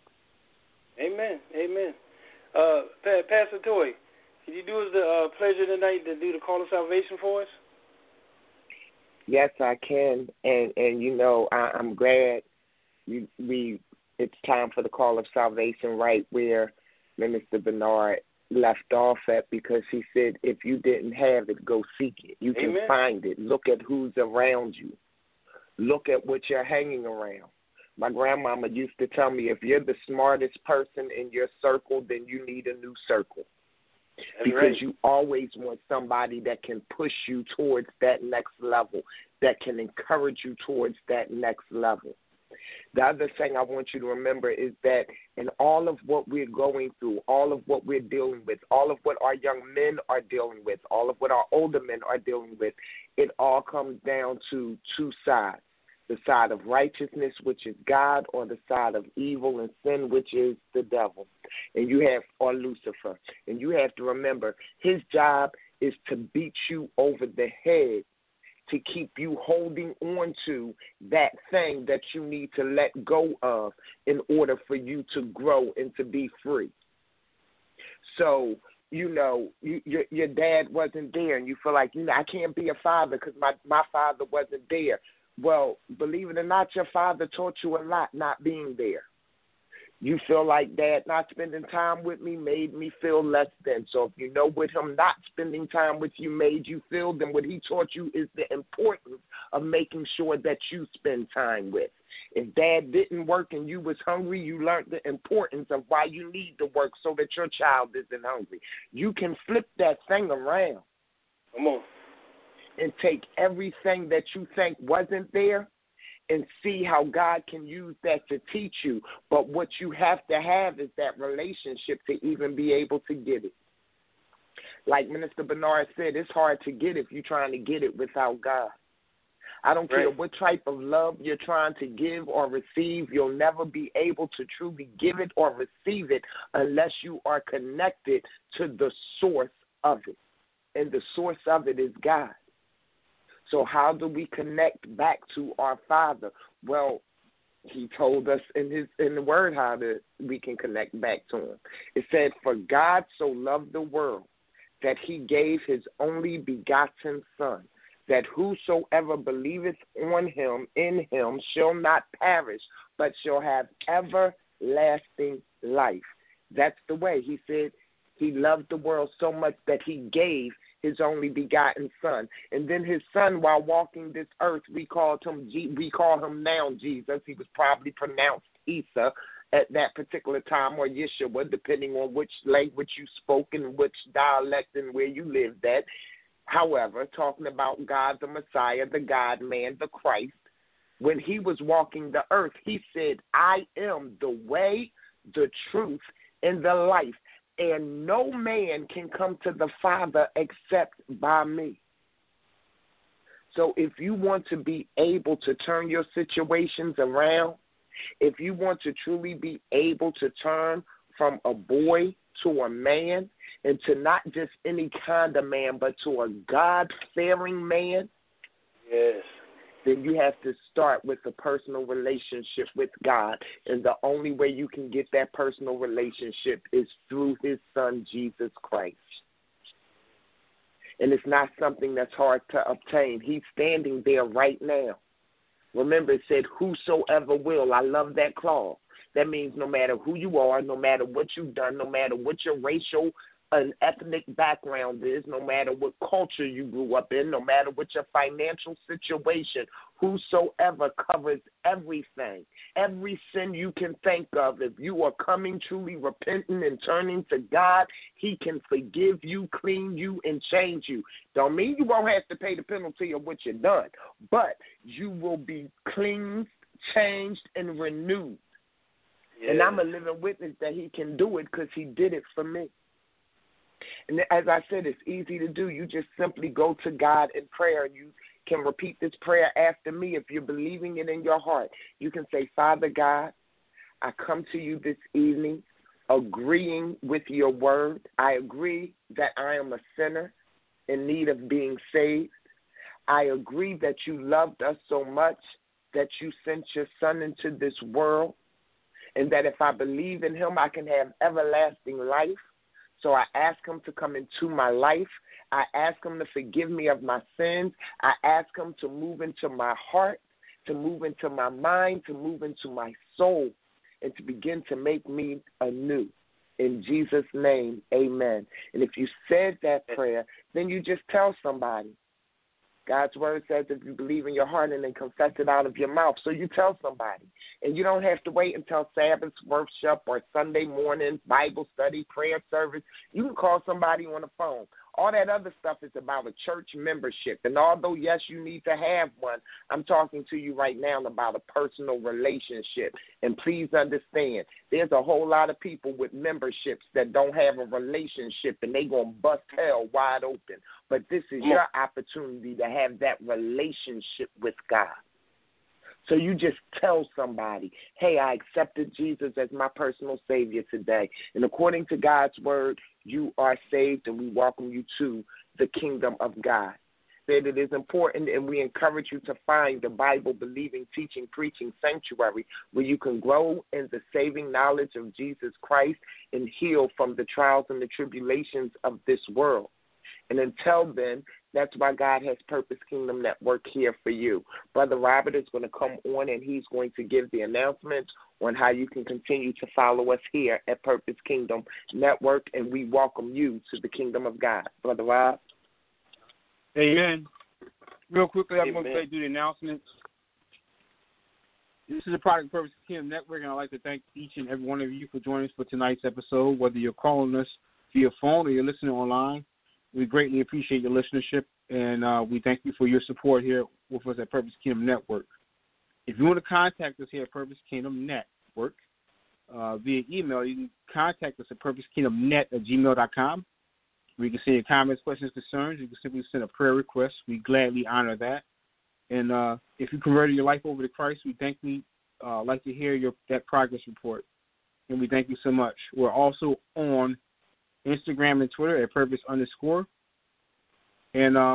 [SPEAKER 2] Amen. Amen. Uh, Pastor Toy, can you do us the uh, pleasure tonight to do the call of salvation for us?
[SPEAKER 3] Yes, I can. And, and you know, I, I'm glad you, we. it's time for the call of salvation right where Minister Bernard left off at, because he said if you didn't have it, go seek it. You can Amen. Find it. Look at who's around you. Look at what you're hanging around. My grandmama used to tell me, if you're the smartest person in your circle, then you need a new circle. That's because right. you always want somebody that can push you towards that next level, that can encourage you towards that next level. The other thing I want you to remember is that in all of what we're going through, all of what we're dealing with, all of what our young men are dealing with, all of what our older men are dealing with, it all comes down to two sides. The side of righteousness, which is God, or the side of evil and sin, which is the devil. And you have, or Lucifer. And you have to remember, his job is to beat you over the head, to keep you holding on to that thing that you need to let go of in order for you to grow and to be free. So, you know, you, your, your dad wasn't there, and you feel like, you know, I can't be a father because my, my father wasn't there. Well, believe it or not, your father taught you a lot not being there. You feel like Dad not spending time with me made me feel less than. So if you know what him not spending time with you made you feel, then what he taught you is the importance of making sure that you spend time with. If Dad didn't work and you was hungry, you learned the importance of why you need to work so that your child isn't hungry. You can flip that thing around.
[SPEAKER 2] Come on.
[SPEAKER 3] And take everything that you think wasn't there and see how God can use that to teach you. But what you have to have is that relationship to even be able to get it. Like Minister Bernard said, it's hard to get if you're trying to get it without God. I don't right. care what type of love you're trying to give or receive, you'll never be able to truly give it or receive it unless you are connected to the source of it. And the source of it is God. So how do we connect back to our Father? Well, he told us in his in the word how to we can connect back to him. It said, "For God so loved the world that he gave his only begotten Son, that whosoever believeth on him, in him, shall not perish, but shall have everlasting life." That's the way. He said he loved the world so much that he gave his only begotten Son. And then his Son, while walking this earth, we called him, we call him now Jesus. He was probably pronounced Isa at that particular time, or Yeshua, depending on which language you spoke and which dialect and where you lived at. However, talking about God the Messiah, the God-man, the Christ, when he was walking the earth, he said, "I am the way, the truth, and the life, and no man can come to the Father except by me." So if you want to be able to turn your situations around, if you want to truly be able to turn from a boy to a man, and to not just any kind of man, but to a God-fearing man,
[SPEAKER 2] yes,
[SPEAKER 3] then you have to start with a personal relationship with God. And the only way you can get that personal relationship is through his Son, Jesus Christ. And it's not something that's hard to obtain. He's standing there right now. Remember, it said, "Whosoever will." I love that clause. That means no matter who you are, no matter what you've done, no matter what your racial and ethnic background is, no matter what culture you grew up in, no matter what your financial situation, whosoever covers everything, every sin you can think of. If you are coming truly repenting and turning to God, he can forgive you, clean you, and change you. Don't mean you won't have to pay the penalty of what you've done, but you will be cleansed, changed, and renewed. Yeah. And I'm a living witness that he can do it because he did it for me. And as I said, it's easy to do. You just simply go to God in prayer. You can repeat this prayer after me if you're believing it in your heart. You can say, "Father God, I come to you this evening agreeing with your word. I agree that I am a sinner in need of being saved. I agree that you loved us so much that you sent your Son into this world, and that if I believe in him, I can have everlasting life. So I ask him to come into my life. I ask him to forgive me of my sins. I ask him to move into my heart, to move into my mind, to move into my soul, and to begin to make me anew. In Jesus' name, amen." And if you said that prayer, then you just tell somebody. God's word says if you believe in your heart and then confess it out of your mouth. So you tell somebody. And you don't have to wait until Sabbath worship or Sunday morning Bible study, prayer service. You can call somebody on the phone. All that other stuff is about a church membership. And although, yes, you need to have one, I'm talking to you right now about a personal relationship. And please understand, there's a whole lot of people with memberships that don't have a relationship, and they're going to bust hell wide open. But this is your opportunity to have that relationship with God. So you just tell somebody, "Hey, I accepted Jesus as my personal Savior today. And according to God's word, you are saved, and we welcome you to the kingdom of God." That it is important, and we encourage you to find the Bible-believing, teaching, preaching sanctuary where you can grow in the saving knowledge of Jesus Christ and heal from the trials and the tribulations of this world. And until then, that's why God has Purpose Kingdom Network here for you. Brother Robert is going to come on, and he's going to give the announcements on how you can continue to follow us here at Purpose Kingdom Network, and we welcome you to the kingdom of God. Brother Rob?
[SPEAKER 6] Amen. Real quickly, I'm
[SPEAKER 2] Amen.
[SPEAKER 6] going to say do the announcements. This is a product of Purpose Kingdom Network, and I'd like to thank each and every one of you for joining us for tonight's episode, whether you're calling us via phone or you're listening online. We greatly appreciate your listenership, and uh, we thank you for your support here with us at Purpose Kingdom Network. If you want to contact us here at Purpose Kingdom Network uh, via email, you can contact us at purpose kingdom net at gmail dot com. We can send your comments, questions, concerns. You can simply send a prayer request. We gladly honor that. And uh, if you converted your life over to Christ, we thank you. Uh, like to hear your that progress report, and we thank you so much. We're also on Instagram and Twitter at Purpose underscore. And um,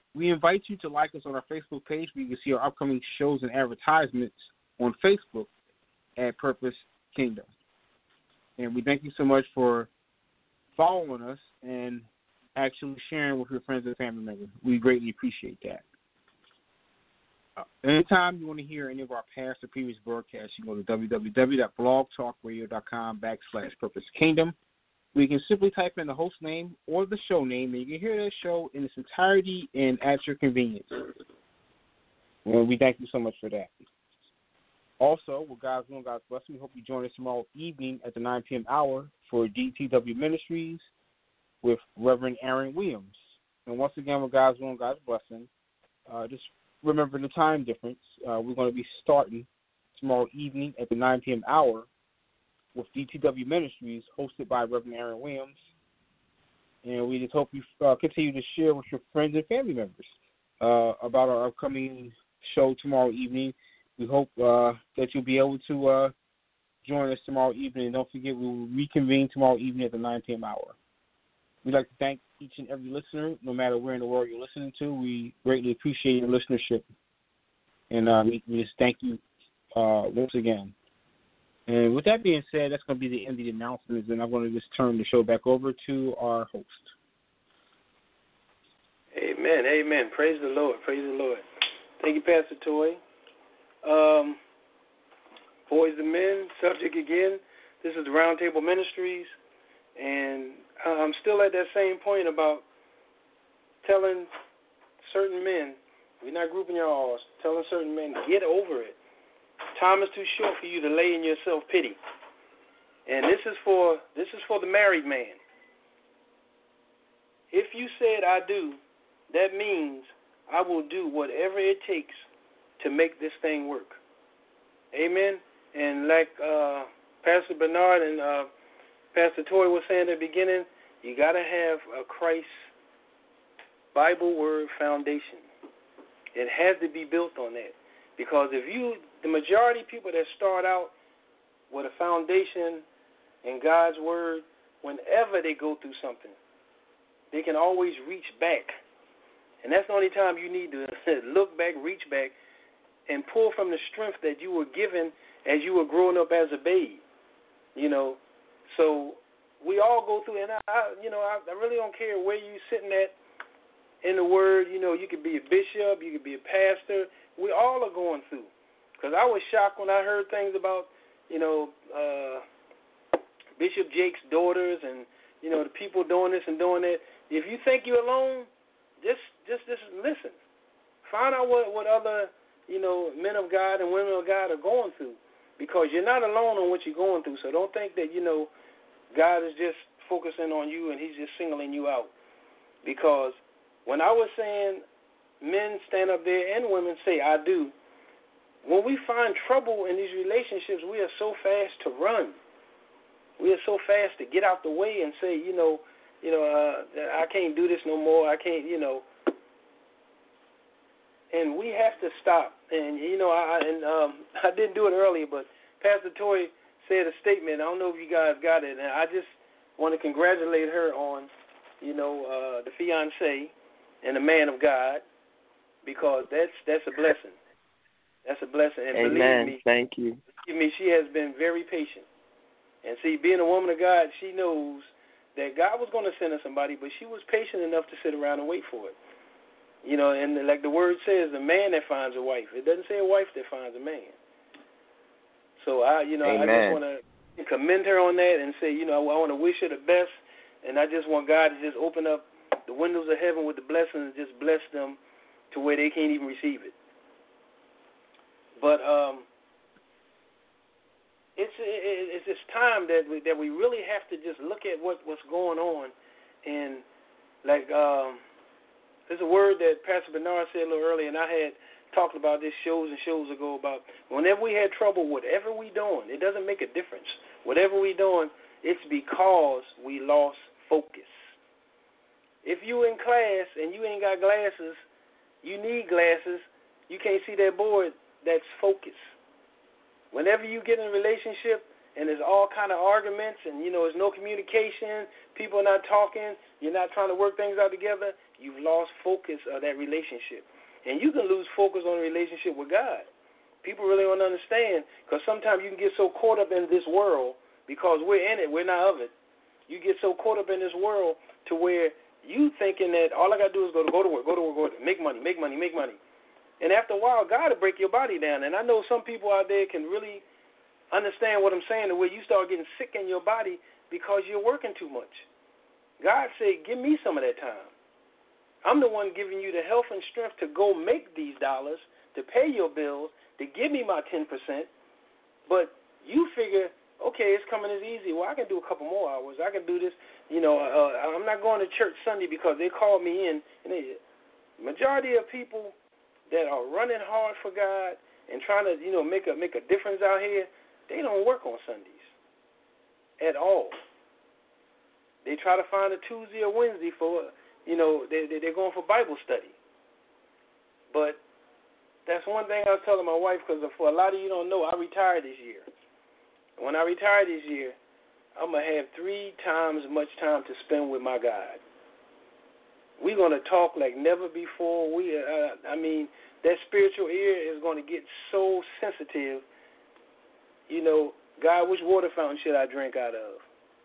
[SPEAKER 6] We invite you to like us on our Facebook page where you can see our upcoming shows and advertisements on Facebook at Purpose Kingdom. And we thank you so much for following us and actually sharing with your friends and family members. We greatly appreciate that. Uh, anytime you want to hear any of our past or previous broadcasts, you can go to w w w dot blog talk radio dot com backslash Purpose Kingdom. We can simply type in the host name or the show name, and you can hear that show in its entirety and at your convenience. And we thank you so much for that. Also, with God's will and God's blessing, we hope you join us tomorrow evening at the nine p.m. hour for D T W Ministries with Reverend Aaron Williams. And once again, with God's will and God's blessing, uh, just remember the time difference. Uh, we're going to be starting tomorrow evening at the nine p.m. hour with D T W Ministries, hosted by Reverend Aaron Williams. And we just hope you uh, continue to share with your friends and family members uh, about our upcoming show tomorrow evening. We hope uh, that you'll be able to uh, join us tomorrow evening. And don't forget, we will reconvene tomorrow evening at the nine p.m. hour. We'd like to thank each and every listener, no matter where in the world you're listening to. We greatly appreciate your listenership. And uh, we, we just thank you uh, once again. And with that being said, that's going to be the end of the announcements, and I'm going to just turn the show back over to our host.
[SPEAKER 2] Amen, amen. Praise the Lord, praise the Lord. Thank you, Pastor Toy. Um, boys and men, subject again. This is the Roundtable Ministries, and I'm still at that same point about telling certain men, we're not grouping your all, telling certain men, get over it. Time is too short for you to lay in your self-pity. And this is for this is for the married man. If you said I do, that means I will do whatever it takes to make this thing work. Amen? And like uh, Pastor Bernard and uh, Pastor Toy was saying at the beginning, you got to have a Christ Bible Word foundation. It has to be built on that. Because if you, the majority of people that start out with a foundation in God's Word, whenever they go through something, they can always reach back. And that's the only time you need to look back, reach back, and pull from the strength that you were given as you were growing up as a babe. You know, so we all go through, and I, I you know, I, I really don't care where you're sitting at in the Word. You know, you could be a bishop, you could be a pastor. We all are going through. Because I was shocked when I heard things about, you know, uh, Bishop Jake's daughters and, you know, the people doing this and doing that. If you think you're alone, just just just listen. Find out what, what other, you know, men of God and women of God are going through. Because you're not alone on what you're going through. So don't think that, you know, God is just focusing on you and he's just singling you out. Because when I was saying men stand up there and women say, I do, when we find trouble in these relationships, we are so fast to run. We are so fast to get out the way and say, you know, you know, uh, I can't do this no more. I can't, you know. And we have to stop. And, you know, I and um, I didn't do it earlier, but Pastor Toy said a statement. I don't know if you guys got it. And I just want to congratulate her on, you know, uh, the fiancé and the man of God, because that's that's a blessing. That's a blessing. And
[SPEAKER 3] Amen.
[SPEAKER 2] Believe me,
[SPEAKER 3] Thank you.
[SPEAKER 2] Believe me, she has been very patient. And see, being a woman of God, she knows that God was going to send her somebody, but she was patient enough to sit around and wait for it. You know, and like the word says, the man that finds a wife. It doesn't say a wife that finds a man. So I, you know,
[SPEAKER 3] Amen.
[SPEAKER 2] I just want to commend her on that and say, you know, I want to wish her the best, and I just want God to just open up the windows of heaven with the blessings and just bless them to where they can't even receive it. But um, it's it's it's time that we that we really have to just look at what, what's going on, and like um, there's a word that Pastor Bernard said a little earlier, and I had talked about this shows and shows ago about whenever we had trouble, whatever we doing, it doesn't make a difference. Whatever we doing, it's because we lost focus. If you in class and you ain't got glasses, you need glasses. You can't see that board. That's focus. Whenever you get in a relationship and there's all kind of arguments, and, you know, there's no communication, people are not talking, you're not trying to work things out together, you've lost focus of that relationship. And you can lose focus on a relationship with God. People really don't understand, because sometimes you can get so caught up in this world, because we're in it, we're not of it. You get so caught up in this world to where you thinking that all I got to do is go to go to work, go to work, go to make money, make money, make money. And after a while, God will break your body down. And I know some people out there can really understand what I'm saying, the way you start getting sick in your body because you're working too much. God said, give me some of that time. I'm the one giving you the health and strength to go make these dollars, to pay your bills, to give me my ten percent. But you figure, okay, it's coming as easy. Well, I can do a couple more hours. I can do this. You know, uh, I'm not going to church Sunday because they called me in. And they, majority of people that are running hard for God and trying to, you know, make a make a difference out here, they don't work on Sundays at all. They try to find a Tuesday or Wednesday for, you know, they, they're going for Bible study. But that's one thing I was telling my wife, because for a lot of you don't know, I retired this year. When I retire this year, I'm going to have three times as much time to spend with my God. We're going to talk like never before. We, uh, I mean, that spiritual ear is going to get so sensitive. You know, God, which water fountain should I drink out of?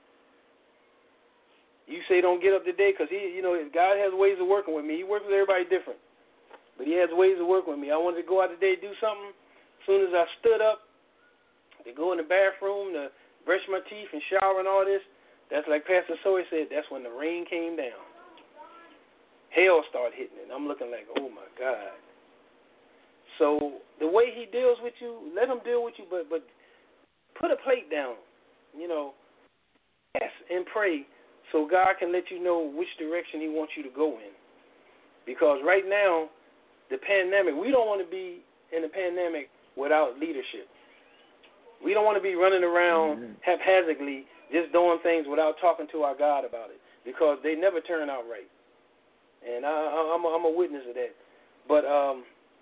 [SPEAKER 2] You say don't get up today because, he, you know, God has ways of working with me. He works with everybody different. But he has ways of working with me. I wanted to go out today do something. As soon as I stood up to go in the bathroom to brush my teeth and shower and all this, that's like Pastor Sawyer said, that's when the rain came down. Hell started hitting it. I'm looking like, oh, my God. So the way he deals with you, let him deal with you, but but put a plate down, you know, ask and pray so God can let you know which direction he wants you to go in. Because right now, the pandemic, we don't want to be in the pandemic without leadership. We don't want to be running around mm-hmm. haphazardly just doing things without talking to our God about it, because they never turn out right. And I, I'm, a, I'm a witness of that. But um,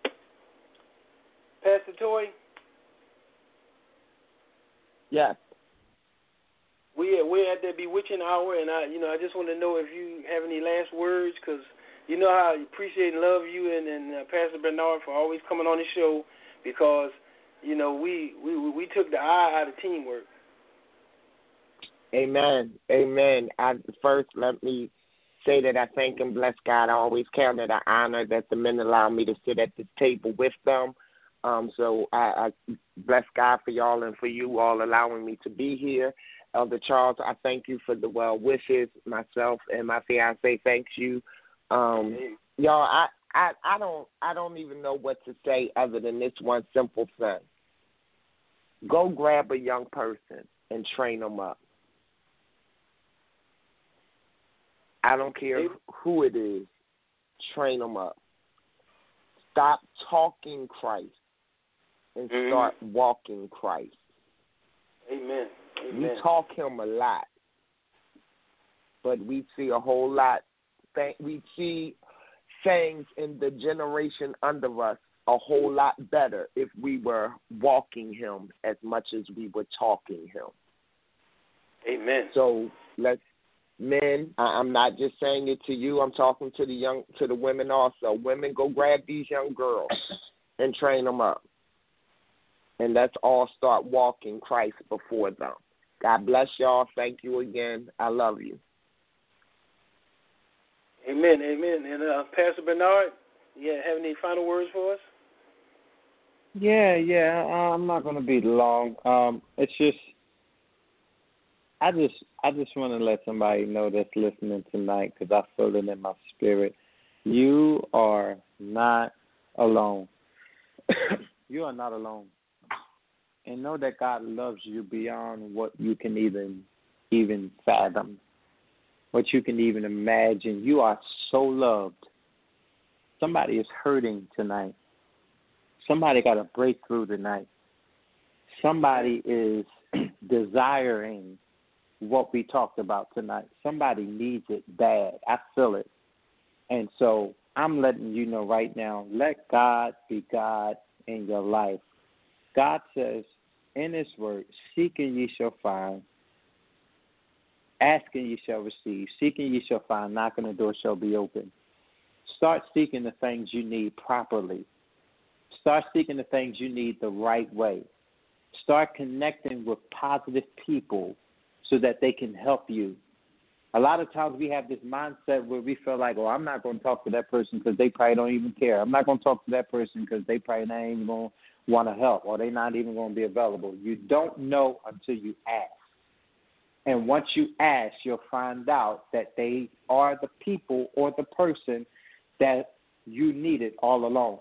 [SPEAKER 2] Pastor Toy?
[SPEAKER 3] Yes.
[SPEAKER 2] We, we're at that bewitching hour, and I, you know, I just want to know if you have any last words, because you know how I appreciate and love you and, and uh, Pastor Bernard for always coming on the show, because, you know, we, we, we took the I out of teamwork.
[SPEAKER 3] Amen. Amen. I, first, let me say that I thank and bless God. I always count it an honor that the men allow me to sit at this table with them. Um, so I, I bless God for y'all and for you all allowing me to be here. Elder Charles, I thank you for the well wishes. Myself and my fiance, thanks you. Um, y'all, I, I, I don't, I don't even know what to say other than this one simple thing. Go grab a young person and train them up. I don't care who it is. Train them up. Stop talking Christ and
[SPEAKER 2] mm-hmm.
[SPEAKER 3] start walking Christ.
[SPEAKER 2] Amen. Amen.
[SPEAKER 3] We talk him a lot, but we see a whole lot. We see things in the generation under us a whole lot better if we were walking him as much as we were talking him.
[SPEAKER 2] Amen.
[SPEAKER 3] So let's, men, I'm not just saying it to you. I'm talking to the young, to the women also. Women, go grab these young girls and train them up. And let's all start walking Christ before them. God bless y'all. Thank you again. I love you.
[SPEAKER 2] Amen. Amen. And uh, Pastor Bernard, yeah, have any final words for us?
[SPEAKER 4] Yeah, yeah. I'm not going to be long. Um, it's just, I just, I just want to let somebody know that's listening tonight, because I feel it in my spirit. You are not alone. You are not alone. And know that God loves you beyond what you can even even fathom, what you can even imagine. You are so loved. Somebody is hurting tonight. Somebody got a breakthrough tonight. Somebody is desiring what we talked about tonight. Somebody needs it bad. I feel it. And so I'm letting you know right now, let God be God in your life. God says in His word, seeking ye shall find, asking ye shall receive, seeking ye shall find, knocking the door shall be open. Start seeking the things you need properly. Start seeking the things you need the right way. Start connecting with positive people so that they can help you. A lot of times we have this mindset where we feel like, oh, I'm not going to talk to that person because they probably don't even care. I'm not going to talk to that person because they probably not even going to want to help, or they're not even going to be available. You don't know until you ask. And once you ask, you'll find out that they are the people or the person that you needed all along.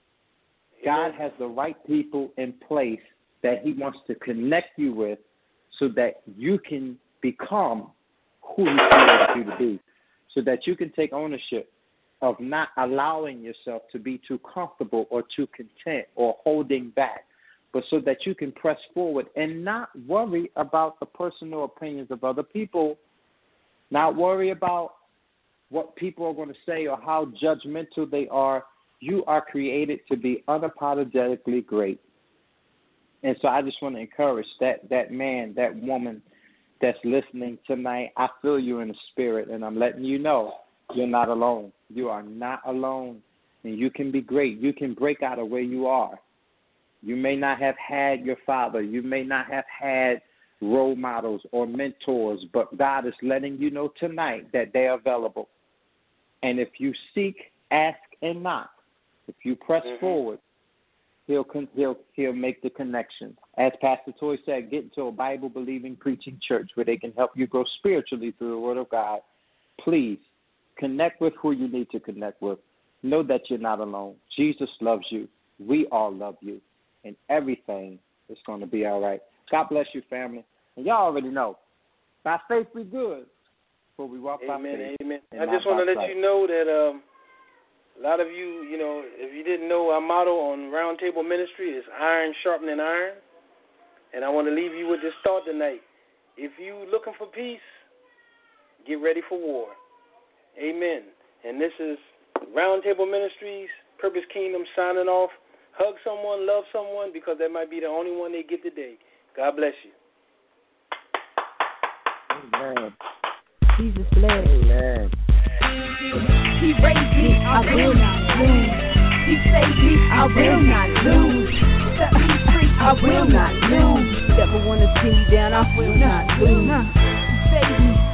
[SPEAKER 4] God has the right people in place that He wants to connect you with so that you can become who He created you to be, so that you can take ownership of not allowing yourself to be too comfortable or too content or holding back, but so that you can press forward and not worry about the personal opinions of other people, not worry about what people are going to say or how judgmental they are. You are created to be unapologetically great. And so I just want to encourage that, that man, that woman that's listening tonight. I feel you in the spirit, and I'm letting you know you're not alone. You are not alone, and you can be great. You can break out of where you are. You may not have had your father. You may not have had role models or mentors, but God is letting you know tonight that they're available. And if you seek, ask, and knock, if you press mm-hmm. forward, he'll, he'll, he'll make the connection. As Pastor Toy said, get into a Bible-believing, preaching church where they can help you grow spiritually through the Word of God. Please connect with who you need to connect with. Know that you're not alone. Jesus loves you. We all love you. And everything is going to be all right. God bless you, family. And y'all already know, by faith we good, for we walk
[SPEAKER 2] amen,
[SPEAKER 4] by faith.
[SPEAKER 2] Amen, amen. I just want to let sight. you know that um, a lot of you, you know, if you didn't know, our motto on Roundtable Ministry is iron sharpening iron. And I want to leave you with this thought tonight. If you looking for peace, get ready for war. Amen. And this is Roundtable Ministries, Purpose Kingdom signing off. Hug someone, love someone, because that might be the only one they get today. God bless you.
[SPEAKER 4] Amen.
[SPEAKER 5] Jesus bless.
[SPEAKER 4] Amen.
[SPEAKER 7] He raised me, I will not lose. He saved me, I will not lose. Set me free, I will not lose. Never want to see me down, I will not lose. He saved me.